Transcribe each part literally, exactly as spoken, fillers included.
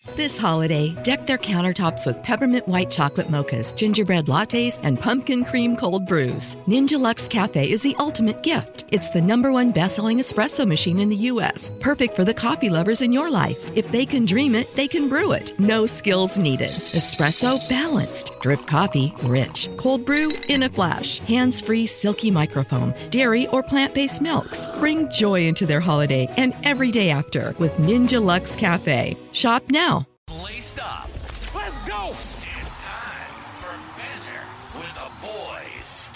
This holiday, deck their countertops with peppermint white chocolate mochas, gingerbread lattes, and pumpkin cream cold brews. Ninja Luxe Cafe is the ultimate gift. It's the number one best-selling espresso machine in the U S, perfect for the coffee lovers in your life. If they can dream it, they can brew it. No skills needed. Espresso balanced, drip coffee rich, cold brew in a flash, hands-free silky microfoam, dairy or plant-based milks. Bring joy into their holiday and every day after with Ninja Luxe Cafe. Shop now. Laced up. Let's go! It's time for Banter with the Boys.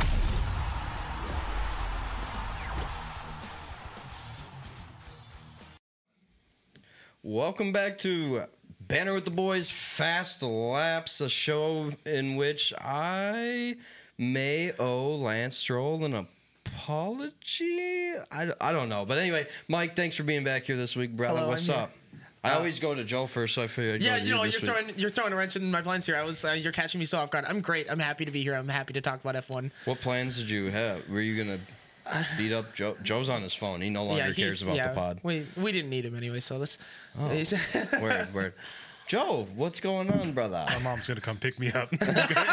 Welcome back to Banter with the Boys Fast Laps, a show in which I may owe Lance Stroll an apology. I, I don't know. But anyway, Mike, thanks for being back here this week, brother. Hello, What's I'm up? I always go to Joe first, so I figured I'd Yeah, go to you know, you you're this week. throwing you're throwing a wrench in my plans here. I was uh, you're catching me so off guard. I'm great. I'm happy to be here. I'm happy to talk about F one. What plans did you have? Were you gonna beat up Joe? Joe's on his phone. He no longer yeah, cares about yeah, the pod. We we didn't need him anyway, so let's. Oh. Word, word. Joe, what's going on, brother? My mom's gonna come pick me up. You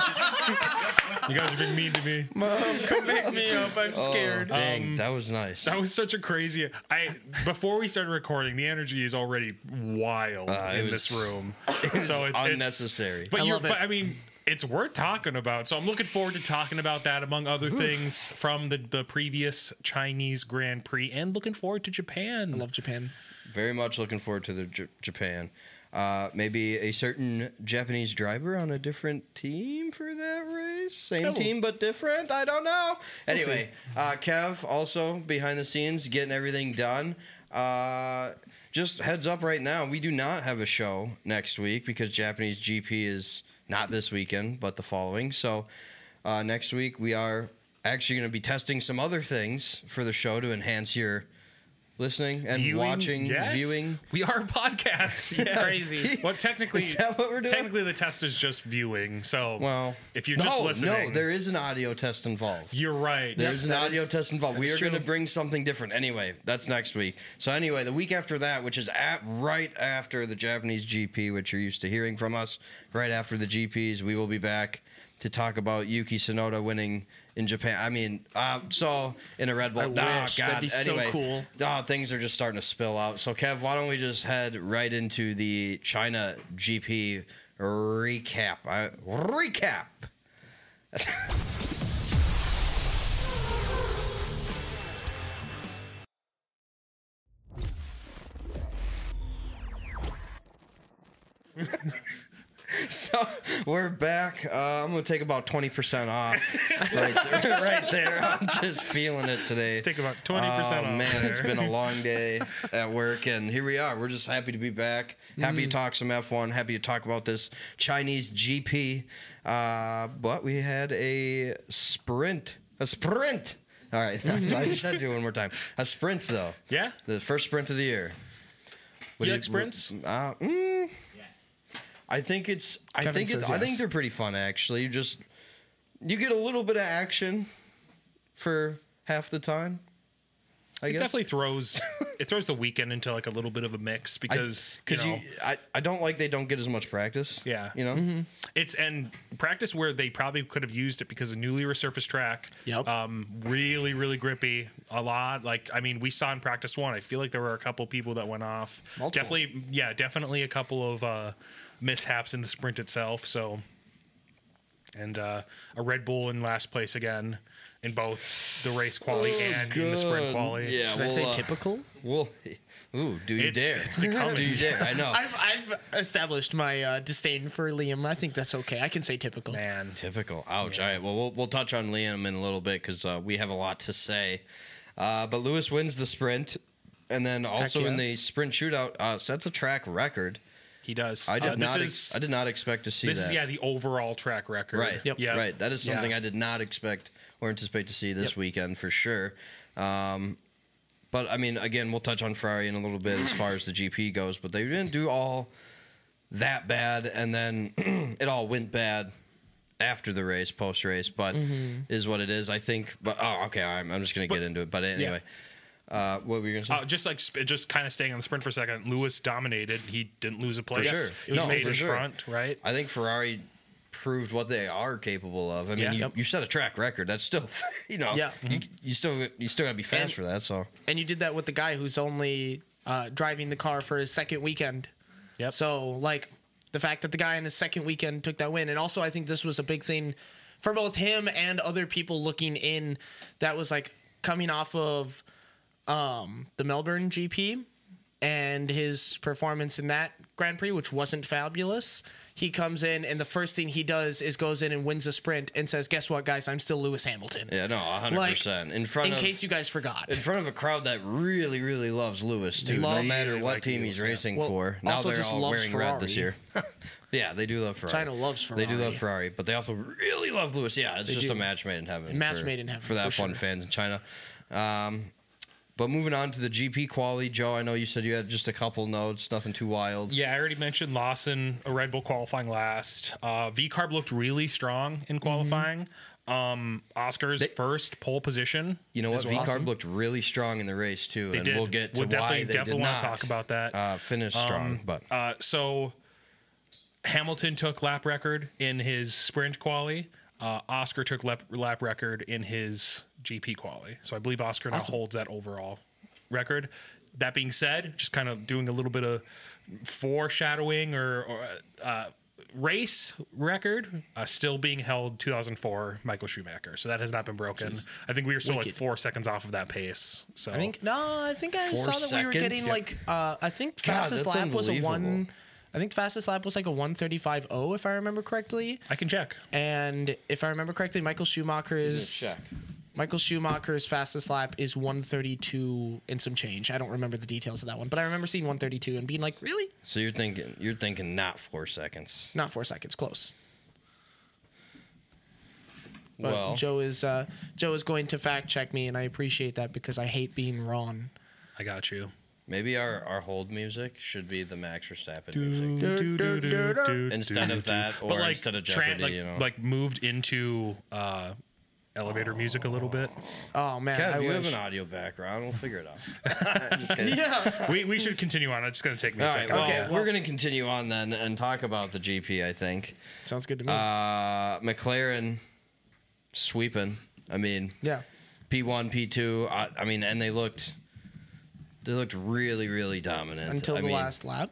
guys are being mean to me. Mom, come pick me up. I'm scared. Oh, dang, Um, that was nice. That was such a crazy. I before we started recording, the energy is already wild Uh, it in was- this room. was so it's unnecessary. It's, but I you're, love it. but I mean, it's worth talking about. So I'm looking forward to talking about that, among other things, from the the previous Chinese Grand Prix, and looking forward to Japan. I love Japan. Very much looking forward to the J- Japan. Uh, maybe a certain Japanese driver on a different team for that race. Same Oh. team but different. I don't know. We'll Anyway, uh, Kev also behind the scenes getting everything done. Uh, just heads up right now, we do not have a show next week because Japanese G P is not this weekend but the following. So uh, next week we are actually going to be testing some other things for the show to enhance your listening and Viewing, watching, yes. viewing. We are a podcast. Yes. Crazy. Well, technically, Is that what we're doing? technically the test is just viewing. So, Well, if you're no, just listening, no, there is an audio test involved. you're right. There's an that audio is- test involved. We that's are going to true. bring something different. Anyway, that's next week. So anyway, the week after that, which is at right after the Japanese G P, which you're used to hearing from us, right after the G Ps, we will be back to talk about Yuki Tsunoda winning in Japan. I mean, uh, so in a Red Bull. I Oh, wish. God. That'd be so anyway, cool. Oh, things are just starting to spill out. So Kev, why don't we just head right into the China G P recap? I, recap. So we're back. Uh, I'm gonna take about twenty percent off. Right there, right there. I'm just feeling it today. Let's take about twenty percent oh, off. man, there. it's been a long day at work, and here we are. We're just happy to be back. Happy to talk some F one. Happy to talk about this Chinese G P. Uh, but we had a sprint. A sprint. All right, I just had to do it one more time. A sprint, though. Yeah? The first sprint of the year. What You do like sprints? Uh, mm, I think it's. I Kevin think it's. says I think yes. they're pretty fun. Actually, you just you get a little bit of action for half the time. I It guess. definitely throws it throws the weekend into like a little bit of a mix because because you you, know, I, I don't like they don't get as much practice. Yeah. you know. Mm-hmm. it's and practice where they probably could have used it because a newly resurfaced track. Yep. Um, really, really grippy. A lot. Like I mean, we saw in practice one. I feel like there were a couple people that went off. Multiple. Definitely, yeah, definitely a couple of uh, mishaps in the sprint itself. So, and uh, a Red Bull in last place again in both the race quali and in the sprint quali. Oh, Yeah, Should I we'll, say uh, typical? Well, ooh, do you It's- dare? it's becoming. Do you dare? I know. I've I've established my uh, disdain for Liam. I think that's okay. I can say typical. Man. Typical. Ouch. All right. Well, we'll we'll touch on Liam in a little bit because uh, we have a lot to say. Uh, but Lewis wins the sprint, and then also yeah. in the sprint shootout uh, sets a track record. He does. I did Uh, this not. is Ex- I did not expect to see this that. is yeah the overall track record. Right. Yep. Yeah. Right. That is something Yeah. I did not expect or anticipate to see this Yep. weekend for sure. Um, but I mean, again, we'll touch on Ferrari in a little bit as far as the G P goes. But they didn't do all that bad, and then it all went bad after the race, post race. But Mm-hmm. is what it is. I think. But oh, okay. I'm, I'm just gonna get But- into it. But anyway. Uh, what were you gonna say? Uh, just like sp- just kind of staying on the sprint for a second. Lewis dominated. He didn't lose a place. sure. He No, stayed for in sure. front, right? I think Ferrari proved what they are capable of. I mean, Yeah. you, Yep. you set a track record. That's still, you know, Yeah. you, you still you still gotta be fast And- for that. So And you did that with the guy who's only uh, driving the car for his second weekend. Yep. So, like, the fact that the guy in his second weekend took that win. And also, I think this was a big thing for both him and other people looking in that was, like, coming off of um, the Melbourne G P and his performance in that Grand Prix, which wasn't fabulous. He comes in, and the first thing he does is goes in and wins a sprint and says, guess what, guys? I'm still Lewis Hamilton. yeah, no, one hundred percent in front in of case you guys forgot. in front of a crowd that really, really loves Lewis too. No Loves- matter Really what like team Lewis, he's yeah. racing Well, for. Now also they're just all loves wearing red this year. Ferrari. Yeah, they do love Ferrari. China loves They do love Ferrari. Ferrari, but they also really love Lewis. Yeah, it's They just do. a match made in heaven. Match for, made in heaven, for that for fun sure. fans in China. Um, but moving on to the G P quali, Joe. I know you said you had just a couple notes, nothing too wild. Yeah, I already mentioned Lawson, a Red Bull qualifying last. Uh, V-Carb looked really strong in qualifying. Um, Oscar's They- first pole position. You know what? as V well. Carb looked really strong in the race too, They and did. we'll get to We'll definitely- why they definitely did wanna not talk about that. Uh, finish strong, but Uh, so Hamilton took lap record in his sprint quali. Uh, Oscar took lap, lap record in his G P quali. So I believe Oscar now holds that overall record. That being said, just kind of doing a little bit of foreshadowing or, or uh, race record uh, still being held two thousand four Michael Schumacher. So that has not been broken. I think we were still Wicked. like four seconds off of that pace. So I think no, I think I Four saw that we were seconds? getting Yeah. like uh, I think God, fastest that's lap was a one. unbelievable. I think fastest lap was like a one thirty-five oh if I remember correctly. I can check. And if I remember correctly, Michael Schumacher's check. Michael Schumacher's fastest lap is one thirty-two and some change. I don't remember the details of that one, but I remember seeing one thirty-two and being like, really? so you're thinking you're thinking not four seconds. Not four seconds, close. But Well, Joe is uh, Joe is going to fact check me, and I appreciate that because I hate being wrong. I got you. maybe our, our hold music should be the Max Verstappen music instead of that, or but like instead of tran- Jeopardy. like, you know, like moved into uh, elevator music a little bit. Oh man, Kev, I you wish. have an audio background. We'll figure it out. Just kidding. yeah. We, we should continue on. It's going to take me a All right, second. well, Okay, Yeah. we're going to continue on then and talk about the G P, I think. Sounds good to me. Uh, McLaren sweeping. I mean, yeah. P one, P two. I, I mean, and they looked they looked really, really dominant. Until I the mean, last lap.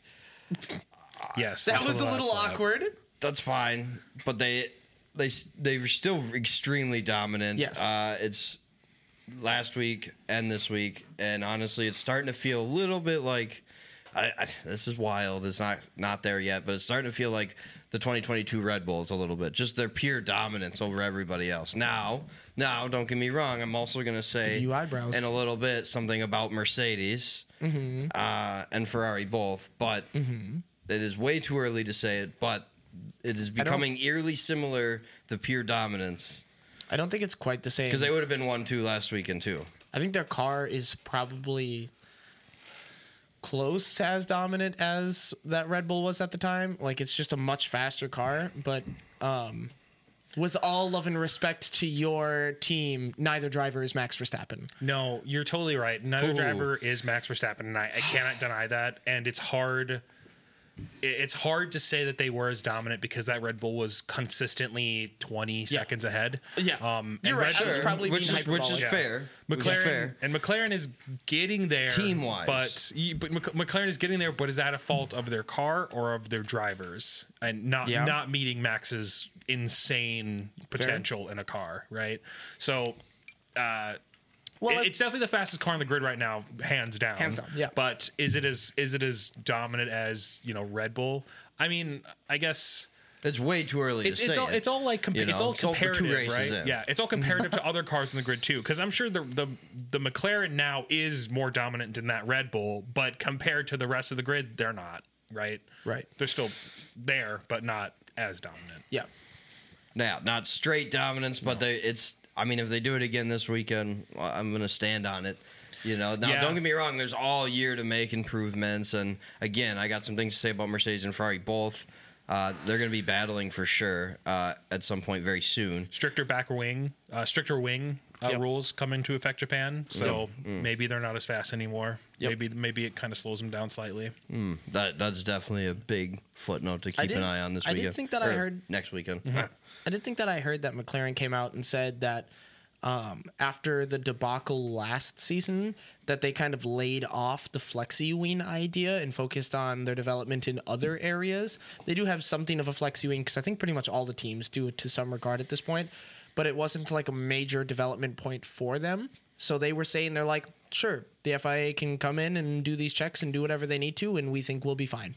Yes. That until was the a little last lap. awkward. That's fine, but they they they were still extremely dominant. Yes. Uh, it's last week and this week, and honestly, it's starting to feel a little bit like. I, I, this is wild. It's not not there yet, but it's starting to feel like the twenty twenty-two Red Bulls a little bit. Just their pure dominance over everybody else. Now, now, don't get me wrong. I'm also going to say Give you eyebrows. in a little bit something about Mercedes uh, and Ferrari both, but it is way too early to say it. But it is becoming eerily similar to pure dominance I don't think it's quite the same. because they would have been one two last weekend too. I think their car is probably close to as dominant as that Red Bull was at the time. Like, it's just a much faster car, but um, with all love and respect to your team, neither driver is Max Verstappen. No, you're totally right. Neither Ooh. driver is Max Verstappen, and I, I cannot deny that. And it's hard. it- It's hard to say that they were as dominant because that Red Bull was consistently twenty seconds ahead. Yeah. Um, You're and right. Red I was Bull- probably which being is which is hyperbolic. fair. Which is McLaren fair. and McLaren is getting there Team-wise. but y- but Mc- McLaren is getting there. But is that a fault of their car or of their drivers and not Yeah. not meeting Max's insane potential in a car? Right. So. Uh, Well, it- if- it's definitely the fastest car on the grid right now, hands down. Hands down, yeah. But is it as is it as dominant as you know Red Bull? I mean, I guess It's way too early it's, to it's say all it. it's all like compa- you it's know? all It's all for two comparative, races right? in. Yeah, it's all comparative to other cars in the grid too. Because I'm sure the the the McLaren now is more dominant than that Red Bull, but compared to the rest of the grid, they're not. Right. Right. They're still there, but not as dominant. Yeah. Now, not straight dominance, but they it's. I mean, if they do it again this weekend, well, I'm going to stand on it. You know, now Yeah. don't get me wrong. There's all year to make improvements, and again, I got some things to say about Mercedes and Ferrari both. Uh, they're going to be battling for sure uh, at some point very soon. Stricter back wing, uh, stricter wing uh, Yep. rules come into effect Japan, so Mm. maybe they're not as fast anymore. Yep. Maybe maybe it kind of slows them down slightly. That that's definitely a big footnote to I keep did- an eye on this I did weekend. think that I Or heard- next weekend. I did think that I heard that McLaren came out and said that um, after the debacle last season, that they kind of laid off the flexi wing idea and focused on their development in other areas. They do have something of a flexi wing because I think pretty much all the teams do it to some regard at this point, but it wasn't like a major development point for them. So they were saying they're like, sure, the F I A can come in and do these checks and do whatever they need to, and we think we'll be fine.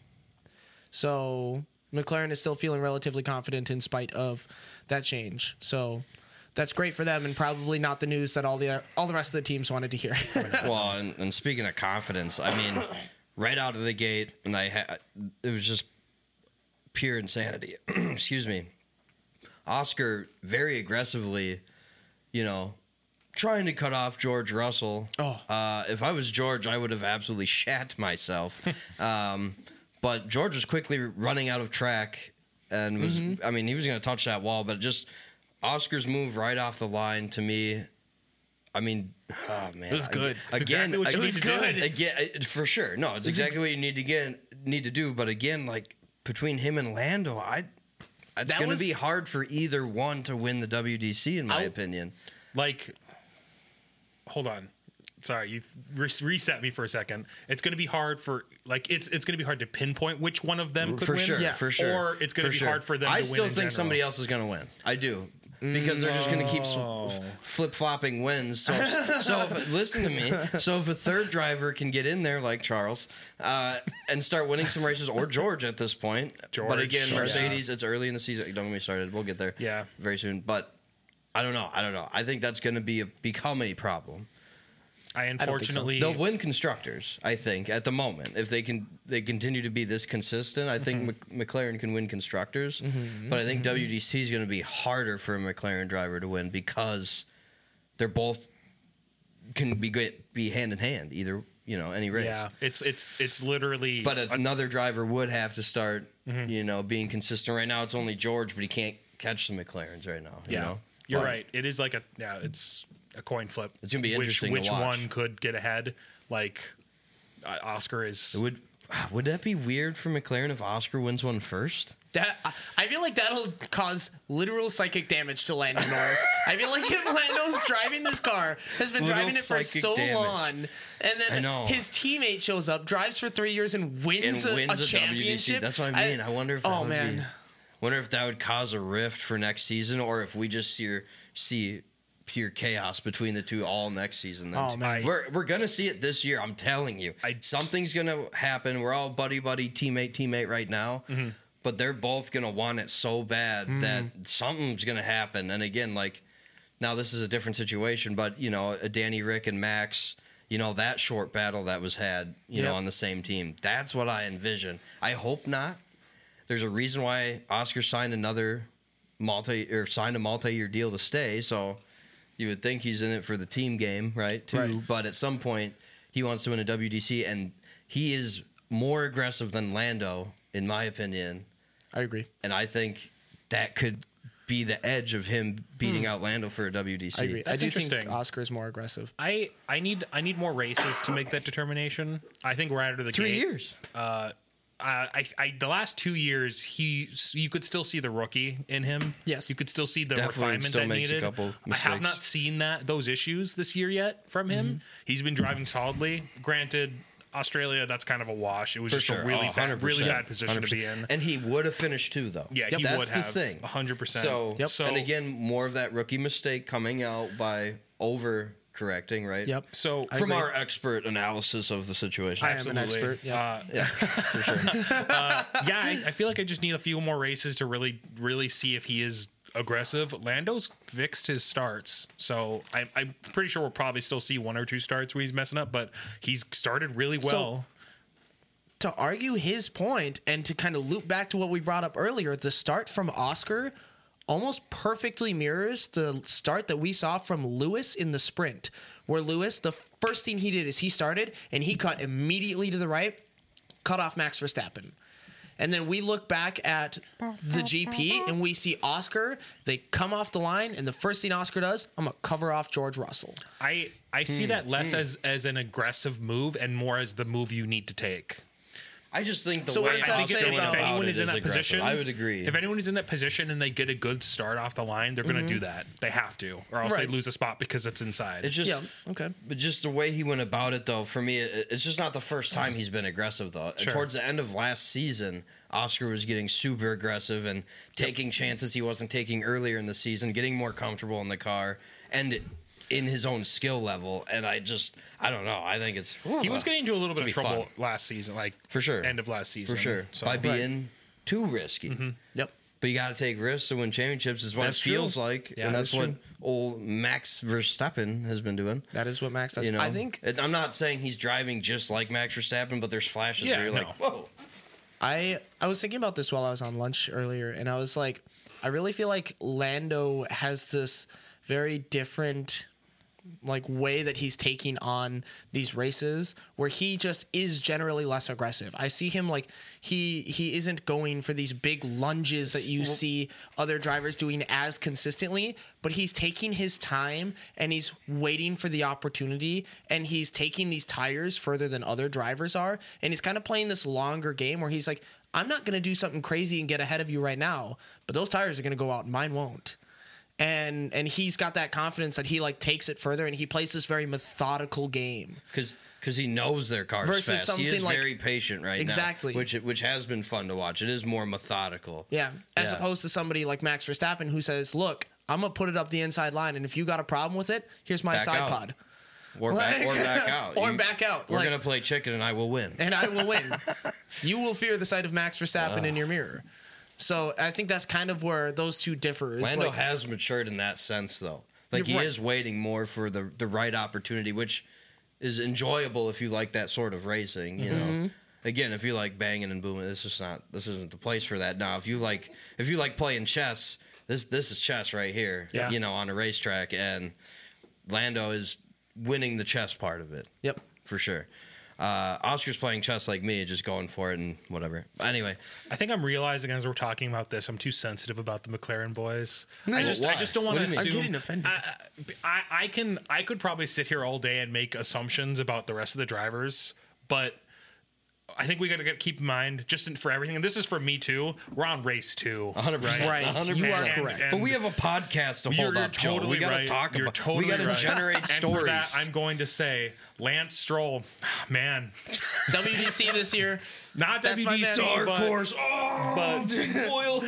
So McLaren is still feeling relatively confident in spite of that change. So that's great for them, and probably not the news that all the all the rest of the teams wanted to hear. Well, and, and speaking of confidence, I mean, right out of the gate, and I had it was just pure insanity. Excuse me. Oscar very aggressively, you know, trying to cut off George Russell. Oh. Uh, if I was George, I would have absolutely shat myself. um, but George was quickly running out of track and was, Mm-hmm. I mean, he was going to touch that wall, but just Oscar's move right off the line to me. I mean, oh man, It was good. It's exactly what you again, need to do. Again, it- for sure. No, it's exactly what you need to get need to do. But again, like between him and Lando, I it's That going to was- be hard for either one to win the W D C, in my I'll- opinion. Like, hold on. Sorry, you re- reset me for a second. It's going to be hard for like it's it's going to be hard to pinpoint which one of them could For win. sure, Yeah. for sure. Or it's going For to be sure. hard for them. I to still win in think general. somebody else is going to win. I do. Because they're just going to keep flip flopping wins. So, so if, listen to me. So if a third driver can get in there like Charles uh, and start winning some races, or George at this point, George, but again, George, Mercedes, it's early in the season. Don't get me started. We'll get there. Yeah. very soon. But I don't know. I don't know. I think that's going to be a, become a problem. I think so. unfortunately They'll win constructors, I think, at the moment. If they can, they continue to be this consistent. I think Mm-hmm. Mc- McLaren can win constructors, but I think W D C is going to be harder for a McLaren driver to win because they're both can be good, be hand in hand, either you know any race. Yeah, it's it's it's literally. But another driver would have to start, you know, being consistent. Right now, it's only George, but he can't catch the McLarens right now. You yeah, know? you're But right. It is like a yeah. It's a coin flip. It's gonna be which, interesting to Which watch. one could get ahead? Like uh, Oscar is. Would would that be weird for McLaren if Oscar wins one first? That I- I feel like that'll cause literal psychic damage to Lando Norris. I feel like if Lando's driving this car, has been Literal driving it for psychic so damage. long, and I then know. his teammate shows up, drives for three years, and wins, and a, wins a a, W D C. championship. That's what I mean. I, wonder if that oh would man, be, wonder if that would cause a rift for next season, or if we just see see pure chaos between the two all next season. Then Oh, too. man. we're we're gonna see it this year. I'm telling you, I- something's gonna happen. We're all buddy buddy, teammate teammate right now. Mm-hmm. But they're both gonna want it so bad that something's gonna happen. And again, like now this is a different situation, but you know, a Danny Rick and Max, you know, that short battle that was had, you know, Yep. on the same team. That's what I envision. I hope not. There's a reason why Oscar signed another multi or signed a multi-year deal to stay. So you would think he's in it for the team game, right? Too. Right. But at some point, he wants to win a W D C, and he is more aggressive than Lando, in my opinion. I agree. And I think that could be the edge of him beating out Lando for a W D C. I agree. That's I do interesting. think Oscar is more aggressive. I I need I need more races to make that determination. I think we're out of the Three gate. years. Uh, I, I the last two years he you could still see the rookie in him. Yes. you could still see the Definitely refinement still that makes a needed. couple I have mistakes. not seen that those issues this year yet from him. Mm-hmm. He's been driving solidly. Granted, Australia that's kind of a wash. It was For just sure. a really Oh, bad, really 100%. bad position to be in. And he would have finished too, though. Yeah, he That's would the have thing. one hundred percent. So, Yep. so and again, more of that rookie mistake coming out by over correcting, right? Yep. so I From agree. our expert analysis of the situation. I am an absolutely. expert. Yeah. Uh, Yeah, for sure. yeah, I, I feel like I just need a few more races to really, really see if he is aggressive. Lando's fixed his starts, so I, I'm pretty sure we'll probably still see one or two starts where he's messing up, but he's started really well. To argue his point and to kind of loop back to what we brought up earlier, the start from Oscar almost perfectly mirrors the start that we saw from Lewis in the sprint, where Lewis, the first thing he did is he started and he cut immediately to the right, cut off Max Verstappen. And then we look back at the G P and we see Oscar. They come off the line, and the first thing Oscar does, I'm gonna cover off George Russell. I I see Hmm, that less as as an aggressive move and more as the move you need to take. I just think the So what way does that Oscar say went about- if about anyone it is in that aggressive. position, I would agree. If anyone is in that position and they get a good start off the line, they're going to do that. They have to, or else Right. they lose a spot because it's inside. It's just, Yeah, okay. but just the way he went about it, though, for me, it, it's just not the first time he's been aggressive, though. Sure. Towards the end of last season, Oscar was getting super aggressive and taking chances he wasn't taking earlier in the season, getting more comfortable in the car, and in his own skill level. And I just, I don't know. I think it's he was getting into a little bit of It's gonna be trouble fun. last season, like For sure. end of last season, for sure So, by being too risky. Yep. But you got to take risks to win championships, is what That's it feels true. like, Yeah, and that's, that's what true. old Max Verstappen has been doing. That is what Max does. You know, I think And I'm not saying he's driving just like Max Verstappen, but there's flashes Yeah, where you're no. like, whoa. I I was thinking about this while I was on lunch earlier, and I was like, I really feel like Lando has this very different like way that he's taking on these races where he just is generally less aggressive. I see him like he he isn't going for these big lunges that you see other drivers doing as consistently, but he's taking his time and he's waiting for the opportunity, and he's taking these tires further than other drivers are, and he's kind of playing this longer game where he's like, I'm not going to do something crazy and get ahead of you right now, but those tires are going to go out and mine won't. And and he's got that confidence that he like takes it further, and he plays this very methodical game. Because because he knows their car's Versus fast. He is something like- very patient right Exactly. now. Which which has been fun to watch. It is more methodical. Yeah. As Yeah. opposed to somebody like Max Verstappen who says, look, I'm gonna put it up the inside line, and if you got a problem with it, here's my Back side out. pod. Or, back, or back out. Or back out. We're Like- going to play chicken and I will win. And I will win. You will fear the sight of Max Verstappen in your mirror. So I think that's kind of where those two differ. Is Lando like, has matured in that sense, though. Like, he You're right. is waiting more for the, the right opportunity, which is enjoyable if you like that sort of racing, you Mm-hmm. know. Again, if you like banging and booming, this is not this isn't the place for that. Now, if you like if you like playing chess, this this is chess right here, Yeah. you know, on a racetrack, and Lando is winning the chess part of it. Yep. For sure. Uh, Oscar's playing chess like me, just going for it and whatever. Anyway, I think I'm realizing as we're talking about this, I'm too sensitive about the McLaren boys. I just, why? I just don't want What to do you mean? assume. I'm getting offended. I, I, I can, I could probably sit here all day and make assumptions about the rest of the drivers, but I think we got to keep in mind, just in, for everything, and this is for me too. We're on race two, one hundred percent. Right. one hundred You are percent. correct. But we have a podcast to You're- hold you're up, Joe. We got to right. talk You're about. totally we got to right. generate And for stories. that, I'm going to say Lance Stroll, man, W D C this year. not That's my W D C, man. but, Oh, but Boyle.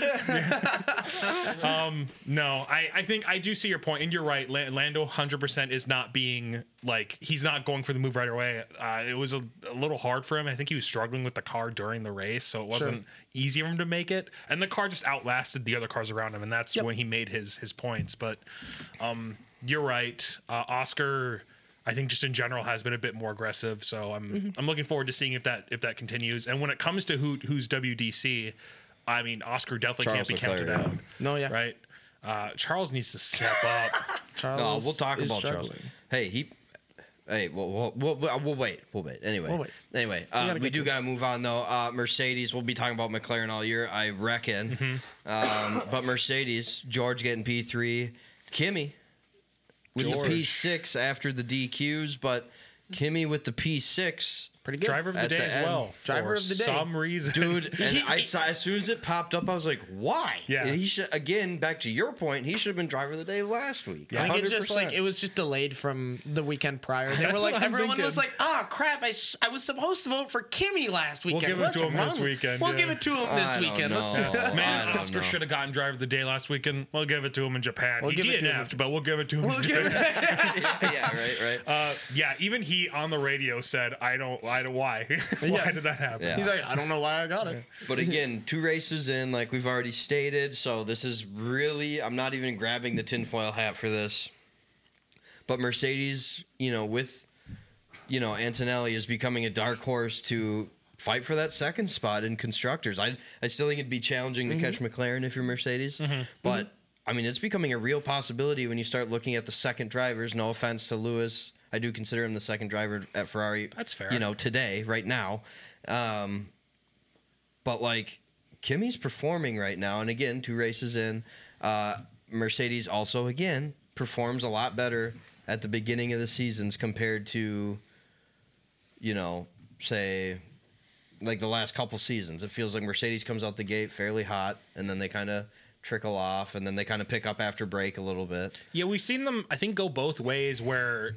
no, I, I think I do see your point, and you're right. La- Lando one hundred percent is not being like he's not going for the move right away. Uh, it was a, a little hard for him. I think he was struggling with the car during the race, so it wasn't easy for him to make it. And the car just outlasted the other cars around him, and that's Yep. when he made his his points. But um, you're right, uh, Oscar. I think just in general has been a bit more aggressive, so I'm Mm-hmm. I'm looking forward to seeing if that if that continues. And when it comes to who who's W D C, I mean Oscar definitely Charles can't be counted Leclerc, yeah. out. No, yeah. right. Uh, Charles needs to step up. Charles No, we'll talk is about Charles. struggling. Hey, he. Hey, we'll, we'll, we'll, we'll, we'll wait. We'll wait. Anyway. We'll wait. Anyway, uh, gotta we get do to got to move on, though. Uh, Mercedes, we'll be talking about McLaren all year, I reckon. Mm-hmm. Um, but Mercedes, George getting P three. Kimmy with George. the P six after the D Qs, but Kimmy with the P six. Pretty good. Driver of the At day the as end. well. Driver for of the day. some reason, Dude, and I saw as soon as it popped up, I was like, "Why?" Yeah. he should again. Back to your point, he should have been driver of the day last week. I think it's just one hundred percent. like it was just delayed from the weekend prior. They That's were like what I'm everyone was like, thinking. "Ah, crap! I, s- I was supposed to vote for Kimmy last weekend. give it What's to him this wrong? weekend, We'll yeah. give it to him this I don't weekend. Let's do know. it." I man, don't Oscar know. should have gotten driver of the day last weekend. We'll give it to him in Japan. We'll he give it to D N him. F'd, but we'll give it to him. We'll in give Japan. it- yeah, right, right. Uh, yeah, even he on the radio said, "I don't, I don't. Why? why Yeah. did that happen?" Yeah. He's like, I don't know why I got it. But again, two races in, like we've already stated. So this is really, I'm not even grabbing the tinfoil hat for this. But Mercedes, you know, with, you know, Antonelli is becoming a dark horse to fight for that second spot in constructors. I I still think it'd be challenging to catch McLaren if you're Mercedes. But, I mean, it's becoming a real possibility when you start looking at the second drivers. No offense to Lewis. I do consider him the second driver at Ferrari. That's fair. You know, today, right now. Um, but like Kimi's performing right now, and again, two races in, uh, Mercedes also again performs a lot better at the beginning of the seasons compared to, you know, say, like the last couple seasons. It feels like Mercedes comes out the gate fairly hot, and then they kind of trickle off, and then they kind of pick up after break a little bit. Yeah, we've seen them, I think, go both ways where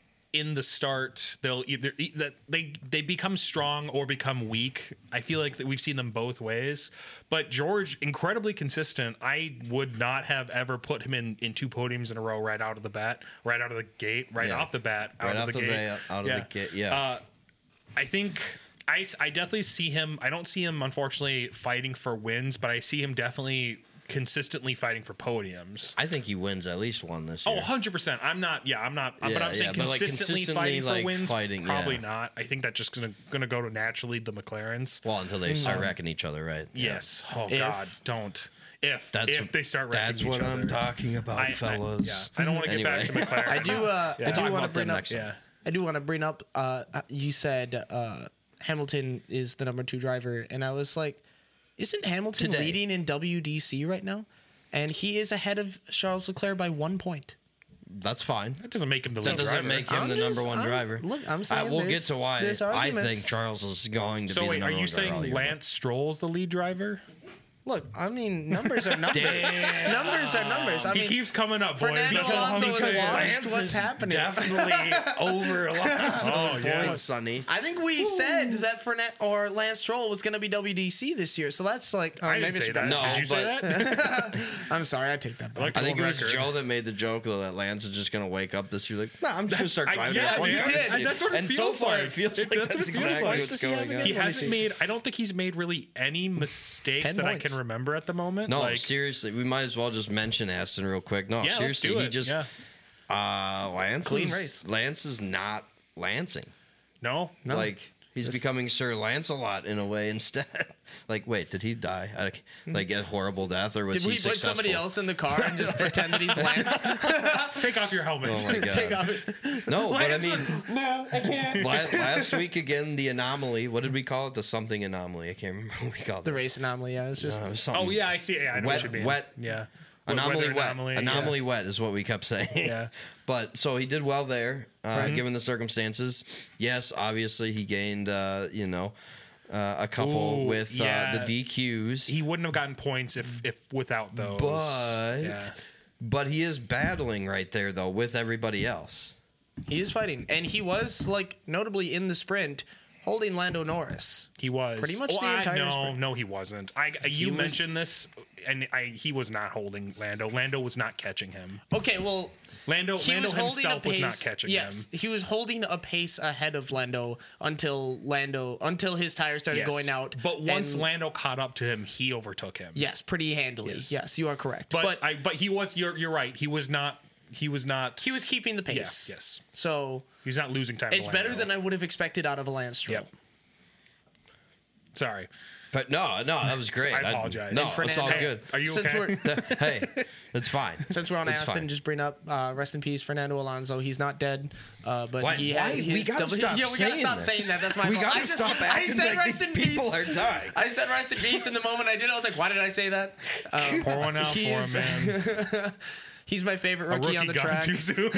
in the start they'll either that they they become strong or become weak. I feel like that we've seen them both ways. But George, incredibly consistent. I would not have ever put him in, in two podiums in a row right out of the bat, right out of the gate, right Yeah. off the bat, out Right of off the the gate. bat, out of yeah. the gate, yeah. Uh, I think I, I definitely see him. I don't see him, unfortunately, fighting for wins, but I see him definitely consistently fighting for podiums. I think he wins at least one this Oh, year. one hundred percent. I'm not, yeah, I'm not, Yeah, but I'm saying yeah, but, like, consistently, consistently, fighting like, for wins, fighting, probably yeah. not. I think that's just going to going to go to naturally the McLarens. Well, until they start wrecking each other, right? Yeah. Yes. Oh, If- God, don't. If, That's if they start wrecking That's each what other. I'm talking about, I, I, fellas. yeah, I don't want to get back to Anyway. McLaren. I do. Uh, Yeah. I do Talk want to about bring them up. next yeah. I do want to bring up. Uh, you said uh, Hamilton is the number two driver, and I was like, isn't Hamilton Today. leading in W D C right now? And he is ahead of Charles Leclerc by one point. That's fine. That doesn't make him the That lead doesn't driver. make him I'm the just- number one I'm- driver. look, I'm Uh, saying we'll get there's- to why there's I think arguments. Charles is going to So be wait, the are number you one driver all saying year. Lance Stroll's the lead driver? Look, I mean, numbers are numbers. numbers are numbers. I he mean, keeps coming up, boys. Fernando That's all I'm Alonso saying. is washed. Lance What's is happening? Definitely over Alonso Oh, yeah. points, Sonny. I think we said that Fernan- or Lance Stroll was going to be W D C this year, so that's like. Oh, I maybe didn't say it's- that. No, Did you say but- that? I'm sorry, I take that back. Like- I think it was record. Joe that made the joke though that Lance is just going to wake up this year like, nah, I'm just going to start I- driving. yeah, F one man, cars he this did. year." That's what it and so feels far like. it feels It- like that's what that's it feels exactly like. what's Does he going have on. again? He Let me hasn't see. made. I don't think he's made really any mistakes Ten that points. I can remember at the moment. No, like, seriously, we might as well just mention Aston real quick. No, yeah, let's seriously, do he it. just yeah. uh, Lance Clean is, race. Lance is not Lancing. No, No. Like he's This- becoming Sir Lancelot in a way instead. Like, wait, did he die? I- Like a horrible death, or was Did he we put successful? somebody else in the car and just pretend that he's Lance? take off your helmet. Oh my god! Take off it. No, but I Lance- mean, no, I can't. last, last week again, the anomaly. What did we call it? The something anomaly. I can't remember what we called The it. race anomaly, yeah, it's just. Uh, it was something- Oh yeah, I see. Yeah, I know Wet- what you mean. wet- Yeah. Anomaly Weather wet. anomaly, Anomaly, yeah. wet is what we kept saying. Yeah. But so he did well there, uh, Mm-hmm. given the circumstances. Yes, obviously he gained, uh, you know, uh, a couple Ooh, with yeah. uh, the D Qs. He wouldn't have gotten points if if without those. But yeah. but he is battling right there though with everybody else. He is fighting, and he was like notably in the sprint holding Lando Norris. He was Pretty much Oh, the I- entire No, sprint. no, he wasn't. I you was- mentioned this, and I he was not holding Lando. Lando was not catching him. Okay, well, Lando he Lando was holding a himself pace. was not catching yes, him. he was holding a pace ahead of Lando until Lando until his tires started Yes. going out. But once and- Lando caught up to him, he overtook him. yes, pretty handily. Yes, Yes. you are correct. but But, I but he was. You're you're right. He was not. He was not. he was keeping the pace. Yes, yes. So He was not losing time. it's better than I would have expected out of a Lance Stroll. Yep. Sorry. But no, no, that was great. I apologize. no, And it's all Hey, good. Are you Since okay? we're Hey, it's fine. since we're on It's Aston, fine. just bring up uh, rest in peace, Fernando Alonso. He's not dead, uh, but Why- he why- had we his gotta W- stop yeah, we gotta saying stop this. saying that. That's my We fault. gotta I just- stop I acting said like rest these in people peace. are dying. I said rest in peace, and the moment I did, I was like, "Why did I say that?" Um, Pour one out for he him, is- man. He's my favorite A rookie, rookie on the gone track. too soon.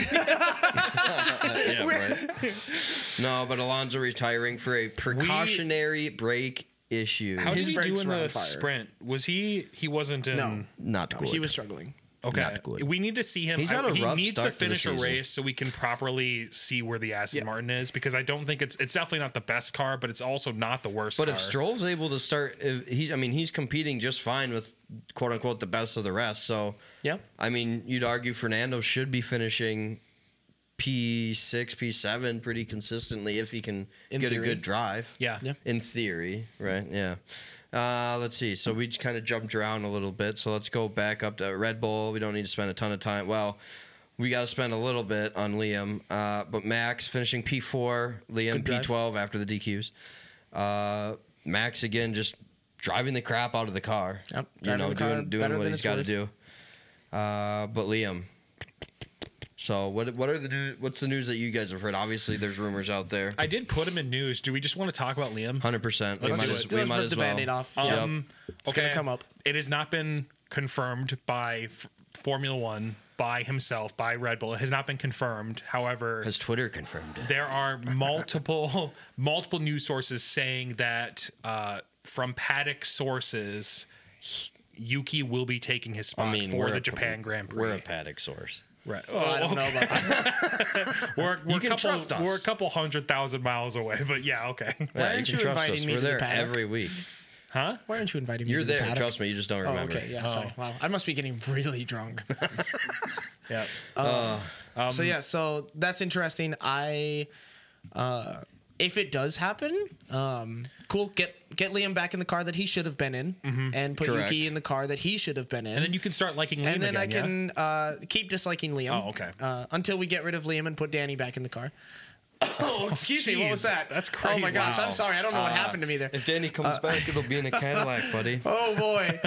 Yeah, right. No, but Alonso retiring for a precautionary brake issue. How His did he do brakes in were on the fire. sprint? Was he? He wasn't in. No, Not good. he was struggling. Okay. Not good. We need to see him. He's I- had a he rough needs to start to the finish a season. race so we can properly see where the Aston Yeah. Martin is, because I don't think it's it's definitely not the best car, but it's also not the worst But car. if Stroll's able to start, if he's, I mean, he's competing just fine with quote unquote the best of the rest. So, Yeah. I mean, you'd argue Fernando should be finishing P six, P seven pretty consistently if he can In get theory. a good drive. Yeah. Yeah. In theory, right? Yeah. Uh, let's see. So we just kind of jumped around a little bit. So let's go back up to Red Bull. We don't need to spend a ton of time. Well, we got to spend a little bit on Liam. Uh, but Max finishing P four, Liam Good drive. P twelve after the D Qs. Uh, Max again just driving the crap out of the car. Yep, You driving know, the car doing doing better what than he's it's got to worth. do. Uh, but Liam, So what what are the new, what's the news that you guys have heard? Obviously, there's rumors out there. I did put him in news. Do we just want to talk about Liam? Hundred percent. We Let's might do as, it. we Let's might rip as the well. Band-Aid off. Um, It's okay. gonna come up. It has not been confirmed by F- Formula One, by himself, by Red Bull. It has not been confirmed. However, Has Twitter confirmed it? there are multiple multiple news sources saying that uh, from paddock sources, Yuki will be taking his spot I mean, for we're the a- Japan Grand Prix. We're a paddock source. Right. Oh, I don't know about that. We're, we're, You a can couple, trust us. we're a couple hundred thousand miles away, but yeah, okay. Yeah, aren't you you can trust inviting us. me We're to the there paddock? every week. Huh? Why aren't you inviting me You're to the there. paddock? Trust me. You just don't Oh, remember. okay. Yeah, sorry. Oh. Wow. I must be getting really drunk. Yeah. so, yeah, so that's interesting. I, uh, if it does happen, um, cool. Get get Liam back in the car that he should have been in and put Correct. Yuki in the car that he should have been in. And then you can start liking Liam and then again, I can uh, keep disliking Liam. Oh, okay. Uh, until we get rid of Liam and put Danny back in the car. Oh, excuse me. What was Jeez, that? that's Oh my crazy. gosh. Wow. I'm sorry. I don't know what happened to me there. If Danny comes back, it'll be in a Cadillac, buddy. Oh boy.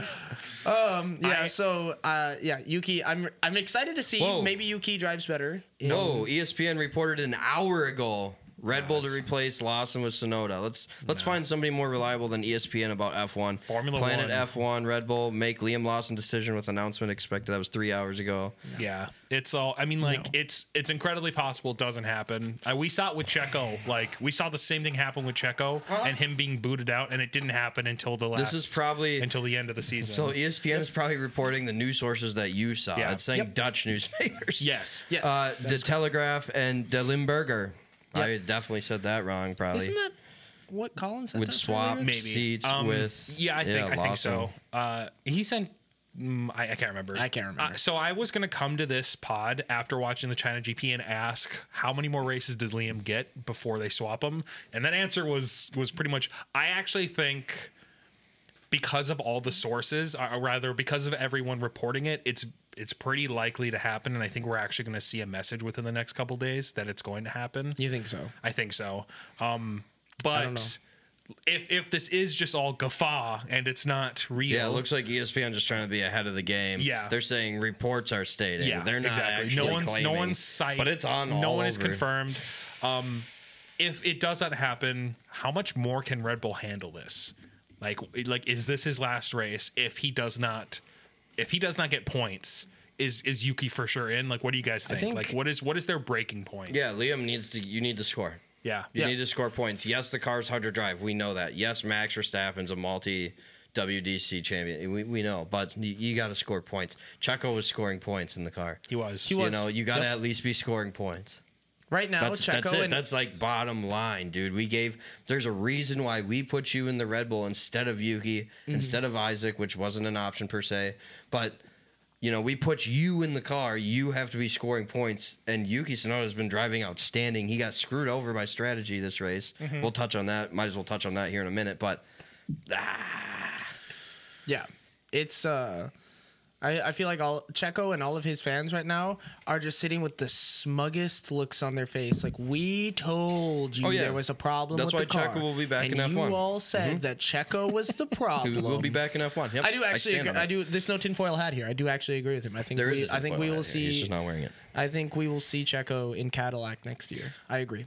Um, yeah. I- so uh, yeah, Yuki. I'm I'm excited to see. Whoa. Maybe Yuki drives better. in- Whoa! E S P N reported an hour ago Red Bull to replace Lawson with Sonoda. Let's let's find somebody more reliable than E S P N about F one. Formula Planet One. F one, Red Bull make Liam Lawson decision with announcement expected. That was three hours ago. Yeah, it's all. I mean, like it's it's incredibly possible it doesn't happen. Uh, we saw it with Checo. Like we saw the same thing happen with Checo and him being booted out, and it didn't happen until the last. This is probably until the end of the season. so. E S P N is probably reporting the news sources that you saw. Yeah. It's saying Yep. Dutch newspapers. yes, Yes. Uh, the Telegraph and De Limburger. I definitely said that wrong. Probably Isn't that what Colin said? would that swap earlier? maybe seats Um, with. Yeah, I think I think Lawson. so. Uh, he sent. Mm, I, I can't remember. I can't remember. Uh, so I was gonna come to this pod after watching the China G P and ask how many more races does Liam get before they swap him, and that answer was was pretty much. I actually think because of all the sources, or rather because of everyone reporting it, it's it's pretty likely to happen, and I think we're actually going to see a message within the next couple days that it's going to happen. You think so? I think so. Um, but don't know. if if this is just all guffaw and it's not real, Yeah, it looks like E S P N just trying to be ahead of the game. Yeah. They're saying reports are stating. yeah, They're not exactly. actually No one's claiming, no one's site, but it's on. No all one is over. confirmed. Um, if it does not happen, how much more can Red Bull handle this? Like, like is this his last race? If he does not, if he does not get points, is is Yuki for sure in? Like, what do you guys think? think- like, what is what is their breaking point? Yeah, Liam needs to. You need to score. yeah, You Yeah. need to score points. Yes, the car's hard to drive. We know that. Yes, Max Verstappen's a multi W D C champion. We, we know, but you, you got to score points. Checo was scoring points in the car. he was. He You was. know, you got to Yep. at least be scoring points. Right now, That's, Checo that's it. and That's like bottom line, dude. We gave. There's a reason why we put you in the Red Bull instead of Yuki, Mm-hmm. instead of Isaac, which wasn't an option per se. But you know, we put you in the car. You have to be scoring points. And Yuki Tsunoda has been driving outstanding. He got screwed over by strategy this race. Mm-hmm. We'll touch on that. Might as well touch on that here in a minute. But yeah, it's. uh I, I feel like all Checo and all of his fans right now are just sitting with the smuggest looks on their face. Like, we told you Oh, yeah. there was a problem That's with the why car. Checo will be back and in F one. you all said that Checo was the we problem. will be back in F one. Yep, I do actually. stand agree. on I that. do. There's no tinfoil hat here. I do actually agree with him. I think. There we, is a I think we tinfoil will hat here. He's see. just not wearing it. I think we will see Checo in Cadillac next year. I agree.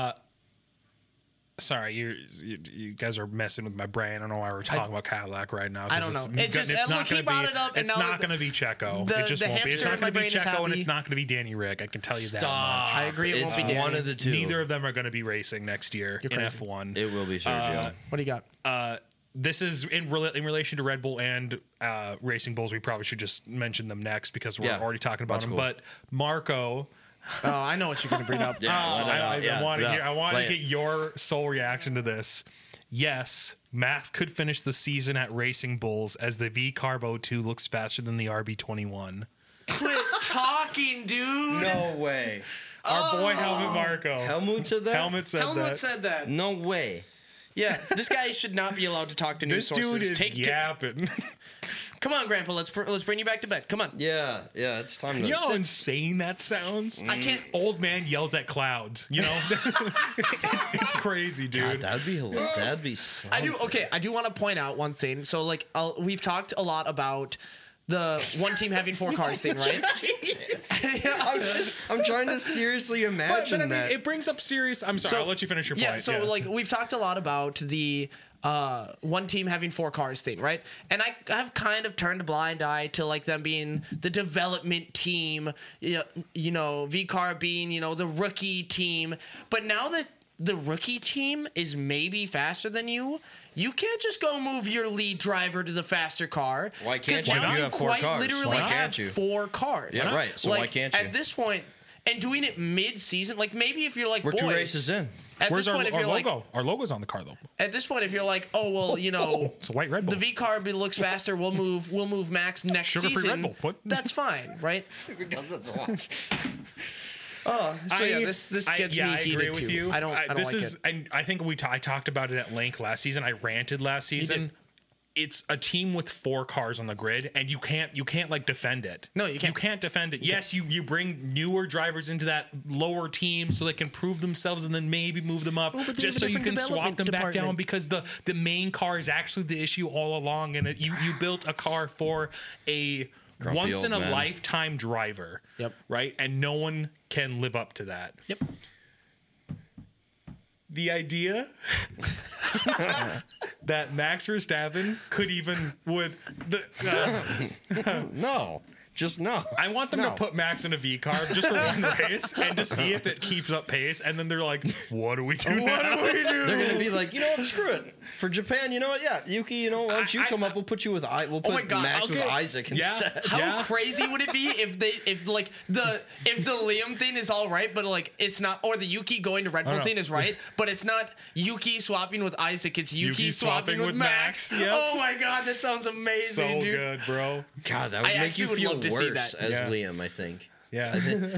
Sorry, you, you you guys are messing with my brain. I don't know why we're talking about Cadillac right now. 'cause I don't it's, know. It just- it's look, not he going to brought be. it up, and It's now not the- going to be Checo. the- it just the won't be. It's hamster not in my going to be brain is Checo, and happy. it's not going to be Danny Rick. I can tell you that much. I agree. It It's won't be Danny. one of the two. Neither of them are going to be racing next year You're in crazy. F one. It will be Sergio. What do you got? Uh, this is in rela- in relation to Red Bull and uh, Racing Bulls. We probably should just mention them next because we're Yeah, already talking about that's them. cool. But Marco, Oh, I know what you're going to bring up. Yeah, Oh, why not? I, I, yeah, want to yeah. hear. I want Play to it. get your sole reaction to this. Yes, Max could finish the season at Racing Bulls as the V Carbo two looks faster than the R B twenty-one. Quit talking, dude. No way. Our boy Helmut Marco. Helmut said that? Helmut said Helmut that. said that. No way. Yeah, this guy should not be allowed to talk to news This sources. dude is Take, yapping. Come on, Grandpa. Let's pr- let's bring you back to bed. Come on. Yeah, yeah, it's time to. You know how insane that sounds? I can't. Old man yells at clouds. You know, it's, it's crazy, dude. God, that'd be hilarious. That'd be. I Something. do. Okay, I do want to point out one thing. So, like, I'll, we've talked a lot about the one team having four cars thing, right? I'm just, I'm trying to seriously But, imagine but I mean, that. it brings up serious. I'm sorry. So- I'll let you finish your Yeah, point. so like we've talked a lot about the uh, one team having four cars thing, right? And I have kind of turned a blind eye to like them being the development team, you know, you know, V-Car being, you know, the rookie team. But now that the rookie team is maybe faster than you, you can't just go move your lead driver to the faster car. Why can't 'Cause you? now You have four quite cars. literally Why have can't you? four cars. Yeah, right. So why Like, can't you? At this point, and doing it mid-season, like maybe if you're like, We're boy, two races in. At where's this our, point, if our you're like, logo? Our logo's on the car though. at this point, if you're like, oh well, you know, It's a white Red Bull. the V car looks faster, we'll move, we'll move Max next Sugar-free season. Red Bull. What? That's fine, right? Oh, so yeah, this this I- gets yeah, me I heated agree with too. you. I don't, I, don't this like is, it. and I think we t- I talked about it at length last season. I ranted last season. It's a team with four cars on the grid, and you can't you can't like defend it. No, you can't. You can't defend it. Yes, you you bring newer drivers into that lower team so they can prove themselves, and then maybe move them up Oh, but they just have so a you different can swap them development back down department. because the the main car is actually the issue all along, and it, you you built a car for a Grumpy once old in a man. lifetime driver. Yep. Right, and no one can live up to that. Yep. The idea that Max Verstappen could even would the, uh, No, just no. I want them No. to put Max in a V car just for one race and to see if it keeps up pace, and then they're like, "What do we do now?" What do we do? They're gonna be like, you know what? Screw it. For Japan, you know what? Yeah, Yuki. You know, why don't you I- come I- up? We'll put you with I. We'll put my God, Max okay. with Isaac Yeah. instead. How Yeah. crazy would it be if they if like the if the Liam thing is all right, but like it's not, or the Yuki going to Red Bull no. thing is right, but it's not Yuki swapping with Isaac, it's Yuki, Yuki swapping, swapping with, with Max. Max, yep. Oh my God, that sounds amazing, So dude. good, bro. God, that would I make you actually would feel love to see worse that. as Yeah. Liam. I think. Yeah,